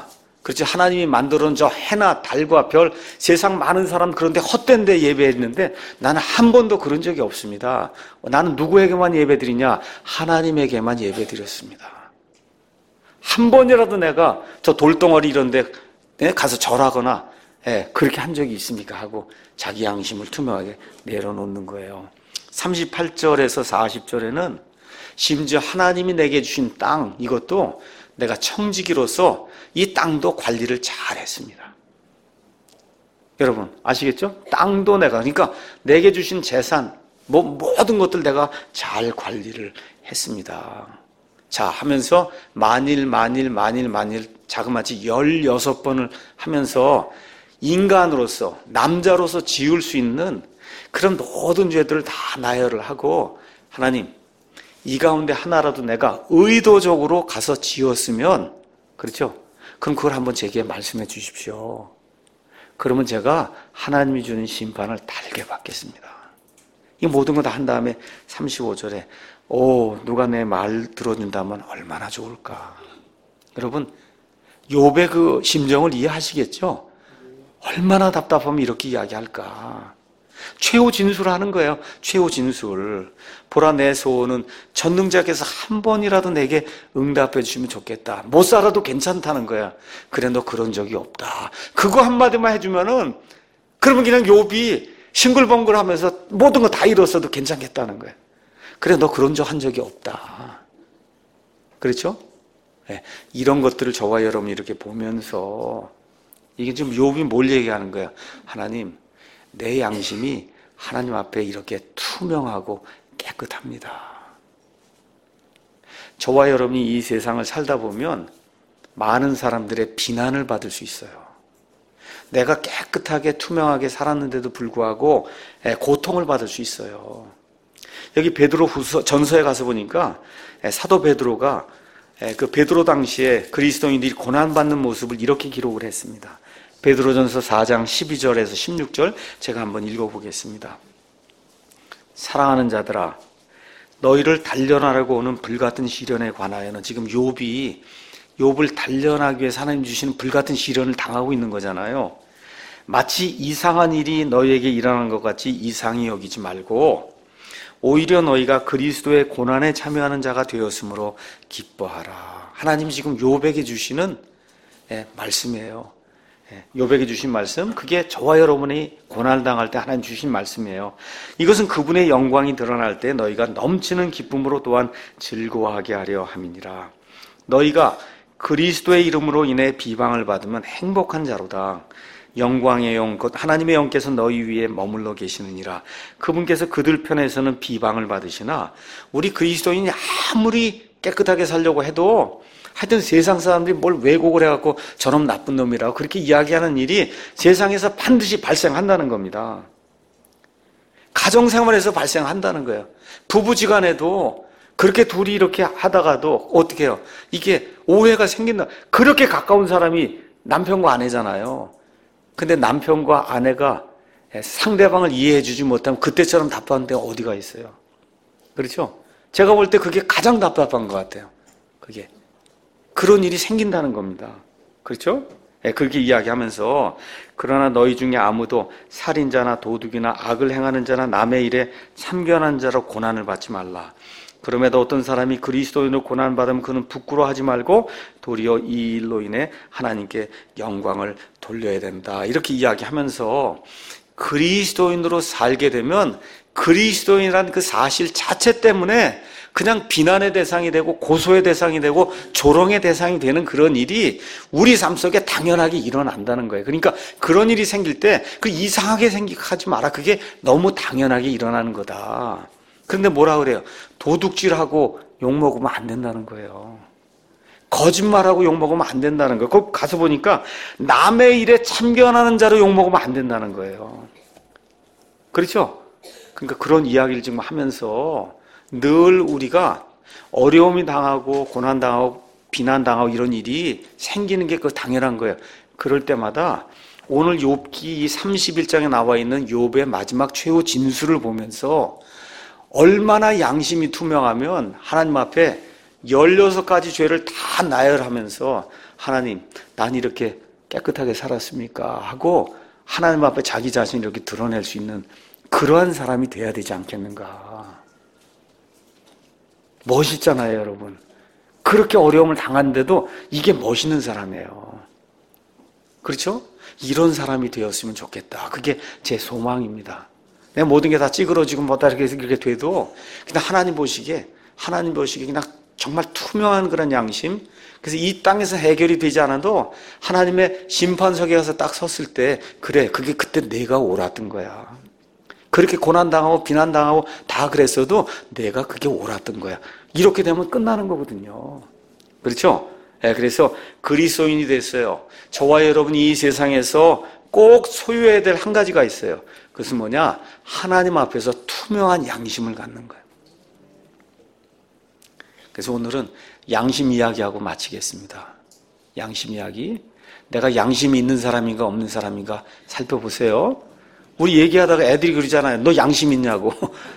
그렇지, 하나님이 만들어놓은 저 해나 달과 별, 세상 많은 사람 그런데 헛된 데 예배했는데 나는 한 번도 그런 적이 없습니다. 나는 누구에게만 예배드리냐? 하나님에게만 예배드렸습니다. 한 번이라도 내가 저 돌덩어리 이런 데 가서 절하거나 예, 그렇게 한 적이 있습니까? 하고 자기 양심을 투명하게 내려놓는 거예요. 삼십팔 절에서 사십 절에는 심지어 하나님이 내게 주신 땅, 이것도 내가 청지기로서 이 땅도 관리를 잘 했습니다. 여러분 아시겠죠? 땅도 내가, 그러니까 내게 주신 재산, 뭐 모든 것들 내가 잘 관리를 했습니다. 자 하면서 만일 만일 만일 만일 자그마치 열여섯 번을 하면서 인간으로서, 남자로서 지을 수 있는 그런 모든 죄들을 다 나열을 하고, 하나님 이 가운데 하나라도 내가 의도적으로 가서 지었으면, 그렇죠? 그럼 그걸 한번 제게 말씀해 주십시오. 그러면 제가 하나님이 주는 심판을 달게 받겠습니다. 이 모든 거 다 한 다음에 삼십오 절에 오, 누가 내 말 들어준다면 얼마나 좋을까. 여러분 욥의 그 심정을 이해하시겠죠? 얼마나 답답하면 이렇게 이야기할까. 최후 진술하는 거예요. 최후 진술. 보라, 내 소원은 전능자께서 한 번이라도 내게 응답해 주시면 좋겠다. 못 살아도 괜찮다는 거야. 그래, 너 그런 적이 없다. 그거 한마디만 해주면은, 그러면 그냥 욥이 싱글벙글하면서 모든 거 다 잃었어도 괜찮겠다는 거야. 그래, 너 그런 적 한 적이 없다. 그렇죠? 네, 이런 것들을 저와 여러분이 이렇게 보면서, 이게 지금 욥이 뭘 얘기하는 거야? 하나님, 내 양심이 하나님 앞에 이렇게 투명하고 깨끗합니다. 저와 여러분이 이 세상을 살다 보면 많은 사람들의 비난을 받을 수 있어요. 내가 깨끗하게 투명하게 살았는데도 불구하고 고통을 받을 수 있어요. 여기 베드로 후서 전서에 가서 보니까 사도 베드로가 그 베드로 당시에 그리스도인들이 고난받는 모습을 이렇게 기록을 했습니다. 베드로전서 사 장 십이 절에서 십육 절 제가 한번 읽어보겠습니다. 사랑하는 자들아, 너희를 단련하려고 오는 불같은 시련에 관하여는, 지금 욥이 욥을 단련하기 위해서 하나님 주시는 불같은 시련을 당하고 있는 거잖아요. 마치 이상한 일이 너희에게 일어나는 것 같이 이상히 여기지 말고 오히려 너희가 그리스도의 고난에 참여하는 자가 되었으므로 기뻐하라. 하나님 지금 욥에게 주시는 말씀이에요. 욥에게 주신 말씀, 그게 저와 여러분이 고난을 당할 때 하나님 주신 말씀이에요. 이것은 그분의 영광이 드러날 때 너희가 넘치는 기쁨으로 또한 즐거워하게 하려 함이니라. 너희가 그리스도의 이름으로 인해 비방을 받으면 행복한 자로다. 영광의 영, 곧 하나님의 영께서 너희 위에 머물러 계시느니라. 그분께서 그들 편에서는 비방을 받으시나 우리 그리스도인이 아무리 깨끗하게 살려고 해도 하여튼 세상 사람들이 뭘 왜곡을 해갖고 저놈 나쁜 놈이라고 그렇게 이야기하는 일이 세상에서 반드시 발생한다는 겁니다. 가정생활에서 발생한다는 거예요. 부부지간에도 그렇게 둘이 이렇게 하다가도 어떻게 해요? 이게 오해가 생긴다. 그렇게 가까운 사람이 남편과 아내잖아요. 근데 남편과 아내가 상대방을 이해해 주지 못하면 그때처럼 답답한 데가 어디가 있어요? 그렇죠? 제가 볼 때 그게 가장 답답한 것 같아요. 그게. 그런 일이 생긴다는 겁니다. 그렇죠? 네, 그렇게 이야기하면서 그러나 너희 중에 아무도 살인자나 도둑이나 악을 행하는 자나 남의 일에 참견한 자로 고난을 받지 말라. 그럼에도 어떤 사람이 그리스도인으로 고난받으면 그는 부끄러워하지 말고 도리어 이 일로 인해 하나님께 영광을 돌려야 된다. 이렇게 이야기하면서 그리스도인으로 살게 되면 그리스도인이라는 그 사실 자체 때문에 그냥 비난의 대상이 되고 고소의 대상이 되고 조롱의 대상이 되는 그런 일이 우리 삶 속에 당연하게 일어난다는 거예요. 그러니까 그런 일이 생길 때 그 이상하게 생각하지 마라. 그게 너무 당연하게 일어나는 거다. 그런데 뭐라 그래요? 도둑질하고 욕먹으면 안 된다는 거예요. 거짓말하고 욕먹으면 안 된다는 거예요. 거기 가서 보니까 남의 일에 참견하는 자로 욕먹으면 안 된다는 거예요. 그렇죠? 그러니까 그런 이야기를 지금 하면서 늘 우리가 어려움이 당하고 고난당하고 비난당하고 이런 일이 생기는 게 그 당연한 거예요. 그럴 때마다 오늘 욥기 이 삼십일 장에 나와 있는 욥의 마지막 최후 진술을 보면서 얼마나 양심이 투명하면 하나님 앞에 열여섯 가지 죄를 다 나열하면서 하나님, 난 이렇게 깨끗하게 살았습니까? 하고 하나님 앞에 자기 자신을 이렇게 드러낼 수 있는 그러한 사람이 돼야 되지 않겠는가. 멋있잖아요, 여러분. 그렇게 어려움을 당하는데도 이게 멋있는 사람이에요. 그렇죠? 이런 사람이 되었으면 좋겠다. 그게 제 소망입니다. 내 모든 게 다 찌그러지고 뭐다 이렇게, 이렇게 돼도 그냥 하나님 보시기에, 하나님 보시기에 그냥 정말 투명한 그런 양심. 그래서 이 땅에서 해결이 되지 않아도 하나님의 심판석에 가서 딱 섰을 때, 그래, 그게 그때 내가 옳았던 거야. 그렇게 고난당하고 비난당하고 다 그랬어도 내가 그게 옳았던 거야. 이렇게 되면 끝나는 거거든요. 그렇죠? 네, 그래서 그리스도인이 됐어요. 저와 여러분이 이 세상에서 꼭 소유해야 될 한 가지가 있어요. 그것은 뭐냐? 하나님 앞에서 투명한 양심을 갖는 거예요. 그래서 오늘은 양심 이야기하고 마치겠습니다. 양심 이야기. 내가 양심이 있는 사람인가 없는 사람인가 살펴보세요. 우리 얘기하다가 애들이 그러잖아요. 너 양심 있냐고.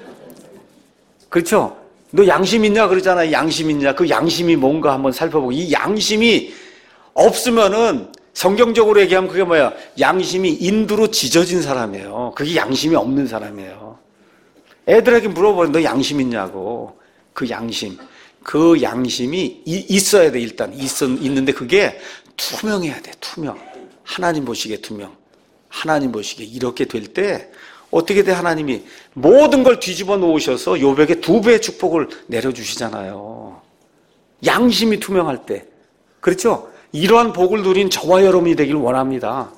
그렇죠? 너 양심 있냐 그러잖아요. 양심 있냐. 그 양심이 뭔가 한번 살펴보고, 이 양심이 없으면은 성경적으로 얘기하면 그게 뭐야? 양심이 인두로 지져진 사람이에요. 그게 양심이 없는 사람이에요. 애들에게 물어보면 너 양심 있냐고. 그 양심. 그 양심이 있어야 돼. 일단 있, 있는데 그게 투명해야 돼. 투명. 하나님 보시기에 투명. 하나님 보시기에 이렇게 될 때 어떻게 돼? 하나님이 모든 걸 뒤집어 놓으셔서 욥에게 두 배의 축복을 내려주시잖아요. 양심이 투명할 때. 그렇죠? 이러한 복을 누린 저와 여러분이 되길 원합니다.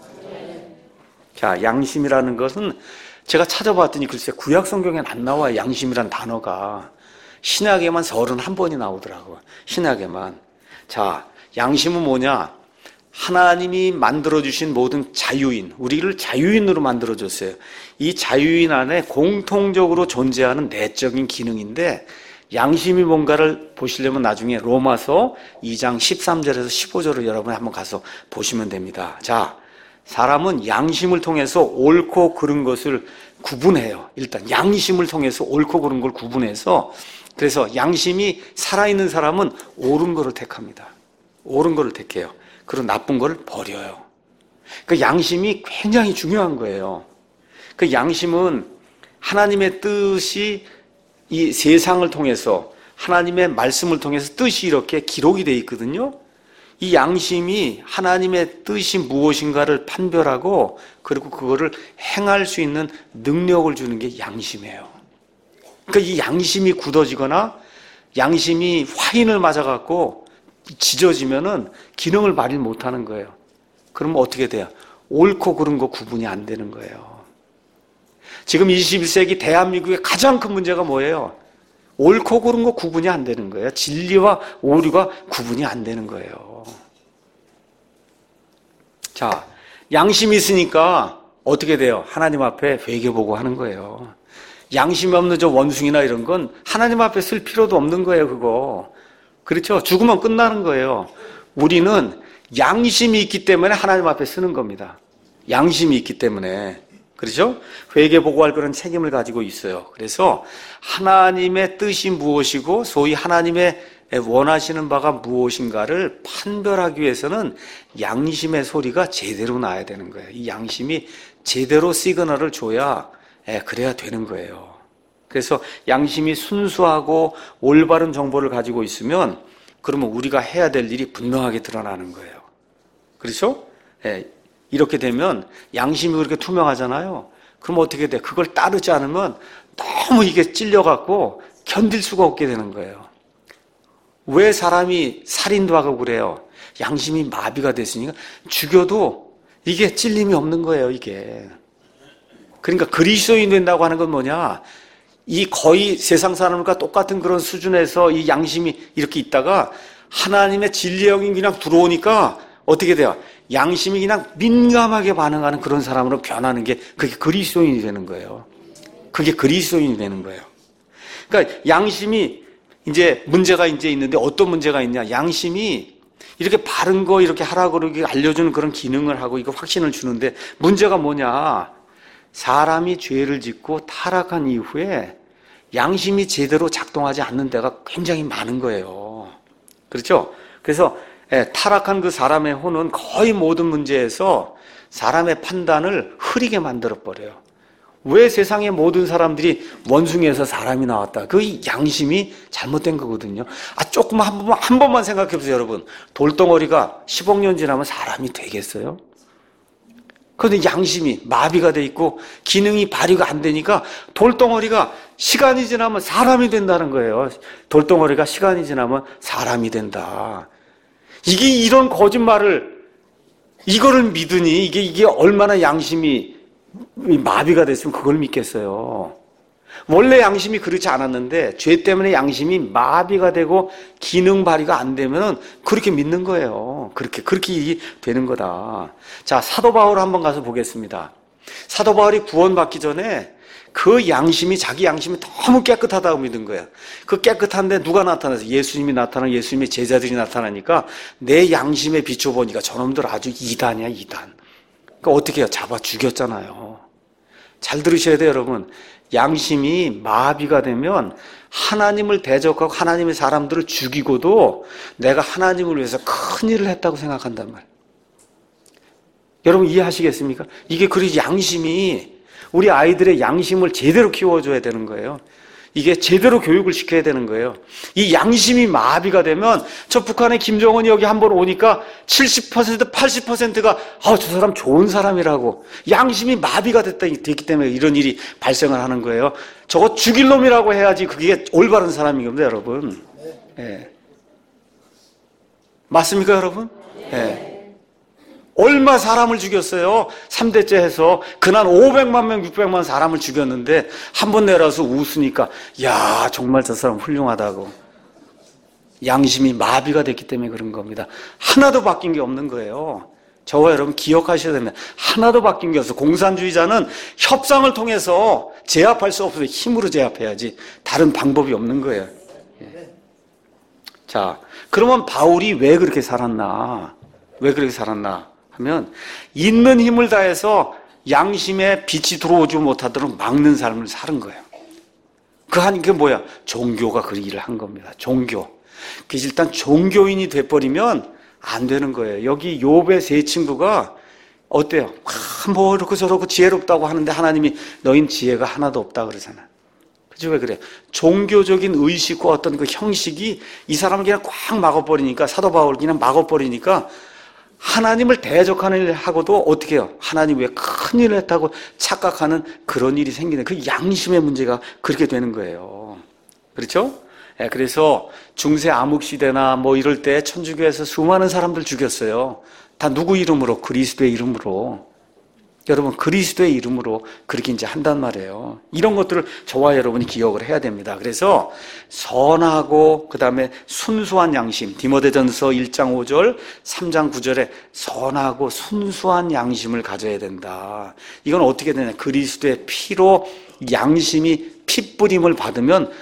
자, 양심이라는 것은 제가 찾아봤더니 글쎄 구약 성경엔 안 나와요. 양심이란 단어가. 신약에만 서른한 번이 나오더라고요. 신약에만. 자, 양심은 뭐냐? 하나님이 만들어주신 모든 자유인, 우리를 자유인으로 만들어줬어요. 이 자유인 안에 공통적으로 존재하는 내적인 기능인데, 양심이 뭔가를 보시려면 나중에 로마서 이 장 십삼 절에서 십오 절을 여러분이 한번 가서 보시면 됩니다. 자, 사람은 양심을 통해서 옳고 그른 것을 구분해요. 일단 양심을 통해서 옳고 그른 걸 구분해서, 그래서 양심이 살아있는 사람은 옳은 거를 택합니다. 옳은 거를 택해요. 그리고 나쁜 걸 버려요. 그 양심이 굉장히 중요한 거예요. 그 양심은 하나님의 뜻이 이 세상을 통해서, 하나님의 말씀을 통해서 뜻이 이렇게 기록이 되어 있거든요. 이 양심이 하나님의 뜻이 무엇인가를 판별하고, 그리고 그거를 행할 수 있는 능력을 주는 게 양심이에요. 그러니까 이 양심이 굳어지거나 양심이 화인을 맞아갖고 지져지면은 기능을 발휘 못하는 거예요. 그러면 어떻게 돼요? 옳고 그른 거 구분이 안 되는 거예요. 지금 이십일 세기 대한민국의 가장 큰 문제가 뭐예요? 옳고 그른 거 구분이 안 되는 거예요. 진리와 오류가 구분이 안 되는 거예요. 자, 양심이 있으니까 어떻게 돼요? 하나님 앞에 회개보고 하는 거예요. 양심이 없는 저 원숭이나 이런 건 하나님 앞에 쓸 필요도 없는 거예요, 그거. 그렇죠? 죽으면 끝나는 거예요. 우리는 양심이 있기 때문에 하나님 앞에 쓰는 겁니다. 양심이 있기 때문에. 그렇죠? 회개보고할 그런 책임을 가지고 있어요. 그래서 하나님의 뜻이 무엇이고 소위 하나님의 원하시는 바가 무엇인가를 판별하기 위해서는 양심의 소리가 제대로 나야 되는 거예요. 이 양심이 제대로 시그널을 줘야 그래야 되는 거예요. 그래서 양심이 순수하고 올바른 정보를 가지고 있으면 그러면 우리가 해야 될 일이 분명하게 드러나는 거예요. 그렇죠? 예, 이렇게 되면 양심이 그렇게 투명하잖아요. 그럼 어떻게 돼? 그걸 따르지 않으면 너무 이게 찔려갖고 견딜 수가 없게 되는 거예요. 왜 사람이 살인도 하고 그래요? 양심이 마비가 됐으니까 죽여도 이게 찔림이 없는 거예요, 이게. 그러니까 그리스도인 된다고 하는 건 뭐냐? 이 거의 세상 사람과 똑같은 그런 수준에서 이 양심이 이렇게 있다가 하나님의 진리의 영이 그냥 들어오니까 어떻게 돼요? 양심이 그냥 민감하게 반응하는 그런 사람으로 변하는 게 그게 그리스도인이 되는 거예요. 그게 그리스도인이 되는 거예요. 그러니까 양심이 이제 문제가 이제 있는데 어떤 문제가 있냐? 양심이 이렇게 바른 거 이렇게 하라고 그러게 알려주는 그런 기능을 하고 이거 확신을 주는데 문제가 뭐냐? 사람이 죄를 짓고 타락한 이후에 양심이 제대로 작동하지 않는 데가 굉장히 많은 거예요. 그렇죠? 그래서 예, 타락한 그 사람의 혼은 거의 모든 문제에서 사람의 판단을 흐리게 만들어버려요. 왜 세상의 모든 사람들이 원숭이에서 사람이 나왔다? 그 양심이 잘못된 거거든요. 아, 조금 한 번만, 한 번만 생각해 보세요, 여러분. 돌덩어리가 십억 년 지나면 사람이 되겠어요? 그런데 양심이 마비가 돼 있고 기능이 발휘가 안 되니까 돌덩어리가 시간이 지나면 사람이 된다는 거예요. 돌덩어리가 시간이 지나면 사람이 된다. 이게 이런 거짓말을, 이거를 믿으니 이게, 이게 얼마나 양심이 마비가 됐으면 그걸 믿겠어요. 원래 양심이 그렇지 않았는데 죄 때문에 양심이 마비가 되고 기능 발휘가 안 되면 그렇게 믿는 거예요. 그렇게 그렇게 되는 거다. 자, 사도 바울 한번 가서 보겠습니다. 사도 바울이 구원받기 전에 그 양심이, 자기 양심이 너무 깨끗하다고 믿은 거예요. 그 깨끗한데 누가 나타나서 예수님이 나타나고 예수님의 제자들이 나타나니까 내 양심에 비춰보니까 저놈들 아주 이단이야, 이단. 그러니까 어떻게 해요? 잡아 죽였잖아요. 잘 들으셔야 돼요, 여러분. 양심이 마비가 되면 하나님을 대적하고 하나님의 사람들을 죽이고도 내가 하나님을 위해서 큰 일을 했다고 생각한단 말이에요. 여러분 이해하시겠습니까? 이게 그래서 양심이, 우리 아이들의 양심을 제대로 키워줘야 되는 거예요. 이게 제대로 교육을 시켜야 되는 거예요. 이 양심이 마비가 되면, 저 북한의 김정은이 여기 한번 오니까 칠십 퍼센트, 팔십 퍼센트가 아, 저 사람 좋은 사람이라고, 양심이 마비가 됐다, 됐기 때문에 이런 일이 발생을 하는 거예요. 저거 죽일 놈이라고 해야지 그게 올바른 사람인 겁니다, 여러분. 예. 맞습니까, 여러분? 예. 얼마 사람을 죽였어요? 삼 대째 해서 그날 오백만 명, 육백만 사람을 죽였는데 한 번 내려서 웃으니까 야, 정말 저 사람 훌륭하다고. 양심이 마비가 됐기 때문에 그런 겁니다. 하나도 바뀐 게 없는 거예요. 저와 여러분 기억하셔야 됩니다. 하나도 바뀐 게 없어요. 공산주의자는 협상을 통해서 제압할 수 없어요. 힘으로 제압해야지. 다른 방법이 없는 거예요. 예. 자, 그러면 바울이 왜 그렇게 살았나? 왜 그렇게 살았나? 하면 있는 힘을 다해서 양심에 빛이 들어오지 못하도록 막는 삶을 사는 거예요. 그 한 게 뭐야? 종교가 그 일을 한 겁니다. 종교. 그래서 일단 종교인이 돼버리면 안 되는 거예요. 여기 욥의 세 친구가 어때요? 아, 뭐 이렇게 저렇게 지혜롭다고 하는데 하나님이 너희는 지혜가 하나도 없다 그러잖아. 그죠? 왜 그래? 종교적인 의식과 어떤 그 형식이 이 사람을 그냥 꽉 막아버리니까, 사도 바울 그냥 막아버리니까 하나님을 대적하는 일을 하고도 어떻게 해요? 하나님 왜 큰 일을 했다고 착각하는 그런 일이 생기는, 그 양심의 문제가 그렇게 되는 거예요. 그렇죠? 예, 그래서 중세 암흑시대나 뭐 이럴 때 천주교에서 수많은 사람들 죽였어요. 다 누구 이름으로? 그리스도의 이름으로. 여러분, 그리스도의 이름으로 그렇게 이제 한단 말이에요. 이런 것들을 저와 여러분이 기억을 해야 됩니다. 그래서 선하고 그 다음에 순수한 양심, 디모데전서 일 장 오 절, 삼 장 구 절에 선하고 순수한 양심을 가져야 된다. 이건 어떻게 되냐? 그리스도의 피로 양심이 핏뿌림을 받으면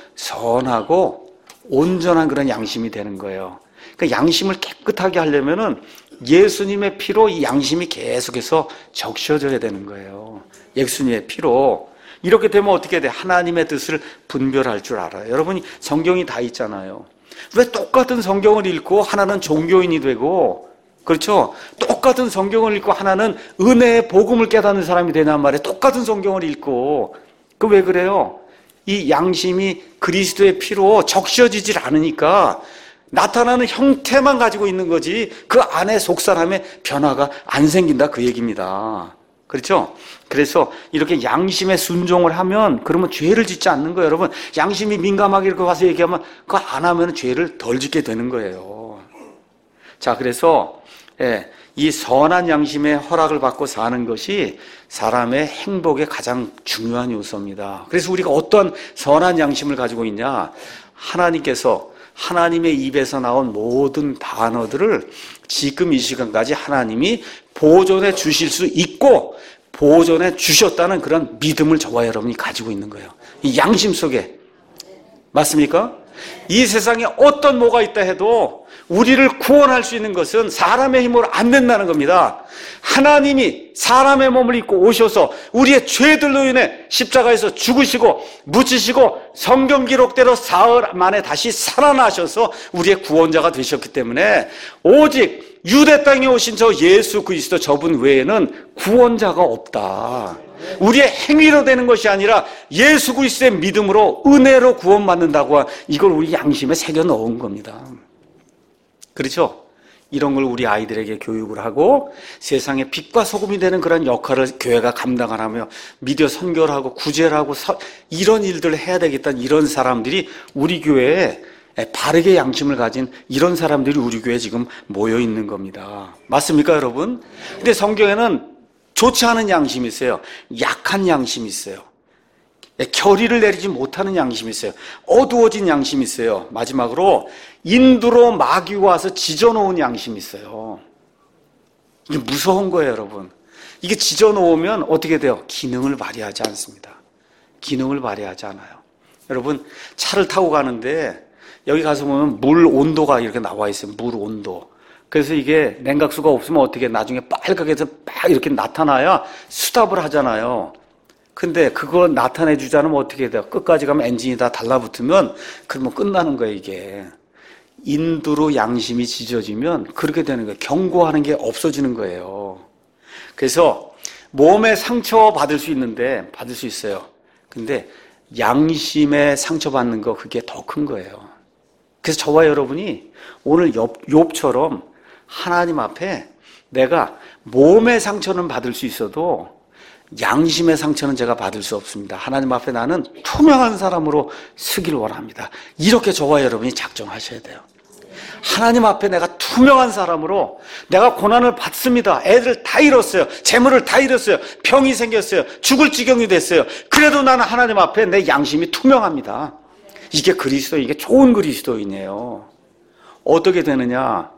선하고 온전한 그런 양심이 되는 거예요. 그러니까 양심을 깨끗하게 하려면은 예수님의 피로 이 양심이 계속해서 적셔져야 되는 거예요. 예수님의 피로. 이렇게 되면 어떻게 돼? 하나님의 뜻을 분별할 줄 알아요. 여러분이 성경이 다 있잖아요. 왜 똑같은 성경을 읽고 하나는 종교인이 되고, 그렇죠? 똑같은 성경을 읽고 하나는 은혜의 복음을 깨닫는 사람이 되냔 말이에요. 똑같은 성경을 읽고. 그 왜 그래요? 이 양심이 그리스도의 피로 적셔지질 않으니까 나타나는 형태만 가지고 있는 거지 그 안에 속사람의 변화가 안 생긴다, 그 얘기입니다. 그렇죠? 그래서 이렇게 양심에 순종을 하면 그러면 죄를 짓지 않는 거예요. 여러분, 양심이 민감하게 이렇게 와서 얘기하면 그거 안 하면 죄를 덜 짓게 되는 거예요. 자, 그래서 예, 이 선한 양심의 허락을 받고 사는 것이 사람의 행복의 가장 중요한 요소입니다. 그래서 우리가 어떤 선한 양심을 가지고 있냐? 하나님께서 하나님의 입에서 나온 모든 단어들을 지금 이 시간까지 하나님이 보존해 주실 수 있고 보존해 주셨다는 그런 믿음을 저와 여러분이 가지고 있는 거예요. 이 양심 속에. 맞습니까? 이 세상에 어떤 뭐가 있다 해도 우리를 구원할 수 있는 것은 사람의 힘으로 안 된다는 겁니다. 하나님이 사람의 몸을 입고 오셔서 우리의 죄들로 인해 십자가에서 죽으시고 묻히시고 성경 기록대로 사흘 만에 다시 살아나셔서 우리의 구원자가 되셨기 때문에 오직 유대 땅에 오신 저 예수 그리스도 저분 외에는 구원자가 없다. 우리의 행위로 되는 것이 아니라 예수 그리스도의 믿음으로 은혜로 구원받는다고 이걸 우리 양심에 새겨 넣은 겁니다. 그렇죠? 이런 걸 우리 아이들에게 교육을 하고 세상의 빛과 소금이 되는 그런 역할을 교회가 감당을 하며 미디어 선교를 하고 구제를 하고 서, 이런 일들을 해야 되겠다는 이런 사람들이 우리 교회에 바르게 양심을 가진 이런 사람들이 우리 교회에 지금 모여 있는 겁니다. 맞습니까, 여러분? 근데 성경에는 좋지 않은 양심이 있어요. 약한 양심이 있어요. 결의를 내리지 못하는 양심이 있어요. 어두워진 양심이 있어요. 마지막으로 인두로 마귀가 와서 지져놓은 양심이 있어요. 이게 무서운 거예요, 여러분. 이게 지져놓으면 어떻게 돼요? 기능을 발휘하지 않습니다. 기능을 발휘하지 않아요. 여러분, 차를 타고 가는데 여기 가서 보면 물 온도가 이렇게 나와 있어요. 물 온도. 그래서 이게 냉각수가 없으면 어떻게 나중에 빨갛게 해서 막 이렇게 나타나야 스탑을 하잖아요. 근데 그거 나타내 주지 않으면 어떻게 돼요? 끝까지 가면 엔진이 다 달라붙으면 그러면 끝나는 거예요, 이게. 인두로 양심이 지져지면 그렇게 되는 거예요. 경고하는 게 없어지는 거예요. 그래서 몸에 상처 받을 수 있는데 받을 수 있어요. 근데 양심에 상처받는 거 그게 더 큰 거예요. 그래서 저와 여러분이 오늘 욥, 욥처럼 하나님 앞에 내가 몸의 상처는 받을 수 있어도 양심의 상처는 제가 받을 수 없습니다. 하나님 앞에 나는 투명한 사람으로 서기를 원합니다. 이렇게 저와 여러분이 작정하셔야 돼요. 하나님 앞에 내가 투명한 사람으로 내가 고난을 받습니다. 애들 다 잃었어요. 재물을 다 잃었어요. 병이 생겼어요. 죽을 지경이 됐어요. 그래도 나는 하나님 앞에 내 양심이 투명합니다. 이게 그리스도, 이게 좋은 그리스도인이에요. 어떻게 되느냐?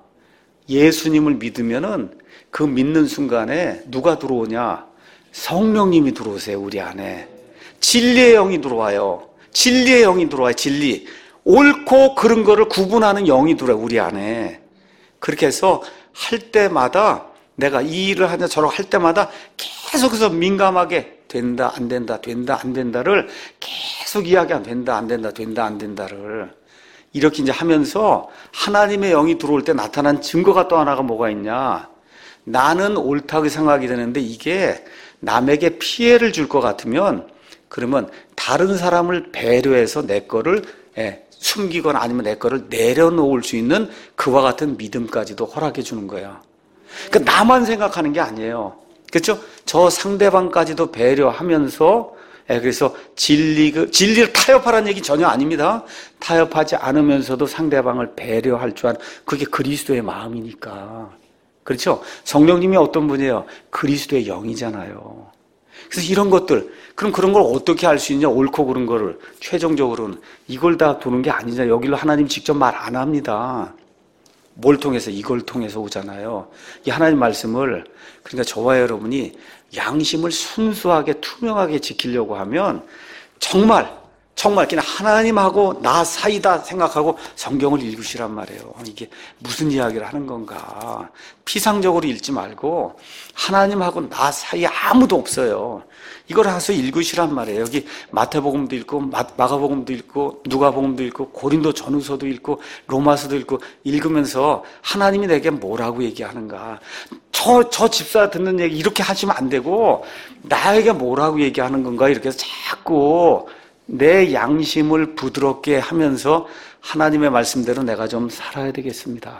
예수님을 믿으면은 그 믿는 순간에 누가 들어오냐? 성령님이 들어오세요, 우리 안에. 진리의 영이 들어와요. 진리의 영이 들어와요, 진리. 옳고 그른 거를 구분하는 영이 들어와요, 우리 안에. 그렇게 해서 할 때마다 내가 이 일을 하냐 저러고 할 때마다 계속해서 민감하게 된다, 안 된다, 된다, 안 된다를 계속 이야기하면 된다, 안 된다, 된다, 안 된다를. 이렇게 이제 하면서 하나님의 영이 들어올 때 나타난 증거가 또 하나가 뭐가 있냐. 나는 옳다고 생각이 되는데 이게 남에게 피해를 줄 것 같으면 그러면 다른 사람을 배려해서 내 거를 예, 숨기거나 아니면 내 거를 내려놓을 수 있는 그와 같은 믿음까지도 허락해 주는 거예요. 그러니까 나만 생각하는 게 아니에요. 그렇죠? 저 상대방까지도 배려하면서 예, 그래서 진리, 진리를 타협하라는 얘기 전혀 아닙니다. 타협하지 않으면서도 상대방을 배려할 줄 아는 그게 그리스도의 마음이니까. 그렇죠? 성령님이 어떤 분이에요? 그리스도의 영이잖아요. 그래서 이런 것들, 그럼 그런 걸 어떻게 알 수 있냐? 옳고 그른 거를. 최종적으로는 이걸 다 도는 게 아니잖아요. 여기로 하나님 직접 말 안 합니다. 뭘 통해서? 이걸 통해서 오잖아요. 이 하나님 말씀을, 그러니까 저와 여러분이 양심을 순수하게 투명하게 지키려고 하면 정말 정말 그냥 하나님하고 나 사이다 생각하고 성경을 읽으시란 말이에요. 이게 무슨 이야기를 하는 건가. 피상적으로 읽지 말고 하나님하고 나 사이에 아무도 없어요. 이걸 가서 읽으시란 말이에요. 여기 마태복음도 읽고 마가복음도 읽고 누가복음도 읽고 고린도 전후서도 읽고 로마서도 읽고 읽으면서 하나님이 내게 뭐라고 얘기하는가. 저, 저 집사 듣는 얘기 이렇게 하시면 안 되고 나에게 뭐라고 얘기하는 건가 이렇게 해서 자꾸 내 양심을 부드럽게 하면서 하나님의 말씀대로 내가 좀 살아야 되겠습니다.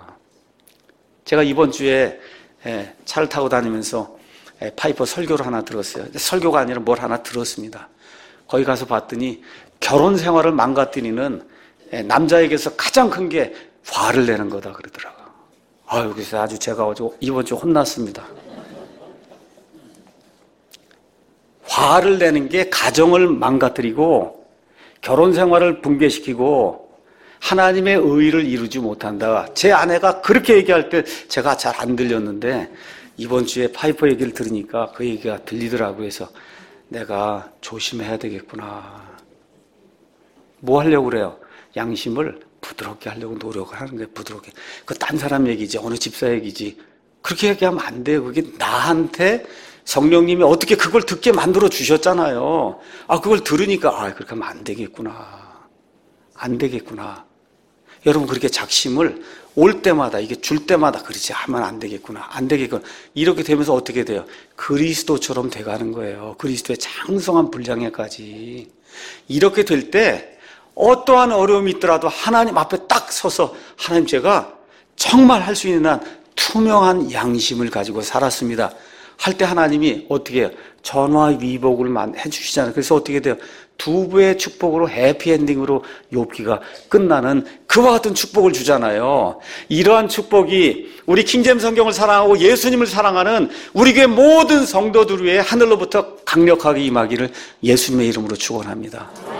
제가 이번 주에 차를 타고 다니면서 파이퍼 설교를 하나 들었어요. 설교가 아니라 뭘 하나 들었습니다. 거기 가서 봤더니 결혼 생활을 망가뜨리는 남자에게서 가장 큰 게 화를 내는 거다 그러더라고요. 아유, 그래서 아주 제가 이번 주 혼났습니다. 화를 내는 게 가정을 망가뜨리고 결혼 생활을 붕괴시키고 하나님의 의를 이루지 못한다. 제 아내가 그렇게 얘기할 때 제가 잘 안 들렸는데 이번 주에 파이퍼 얘기를 들으니까 그 얘기가 들리더라고요. 해서 내가 조심해야 되겠구나. 뭐 하려고 그래요? 양심을 부드럽게 하려고 노력을 하는 거예요. 부드럽게. 그거 딴 사람 얘기지, 어느 집사 얘기지. 그렇게 얘기하면 안 돼요. 그게 나한테 성령님이 어떻게 그걸 듣게 만들어 주셨잖아요. 아, 그걸 들으니까, 아, 그렇게 하면 안 되겠구나. 안 되겠구나. 여러분, 그렇게 작심을 올 때마다, 이게 줄 때마다, 그렇지, 하면 안 되겠구나. 안 되겠구나. 이렇게 되면서 어떻게 돼요? 그리스도처럼 돼가는 거예요. 그리스도의 장성한 분량에까지. 이렇게 될 때, 어떠한 어려움이 있더라도 하나님 앞에 딱 서서, 하나님, 제가 정말 할 수 있는 한 투명한 양심을 가지고 살았습니다. 할 때 하나님이 어떻게 해요? 전화위복을 해주시잖아요. 그래서 어떻게 돼요? 두 배의 축복으로 해피엔딩으로 욥기가 끝나는 그와 같은 축복을 주잖아요. 이러한 축복이 우리 킹제임스 성경을 사랑하고 예수님을 사랑하는 우리 교회 모든 성도들 위해 하늘로부터 강력하게 임하기를 예수님의 이름으로 축원합니다.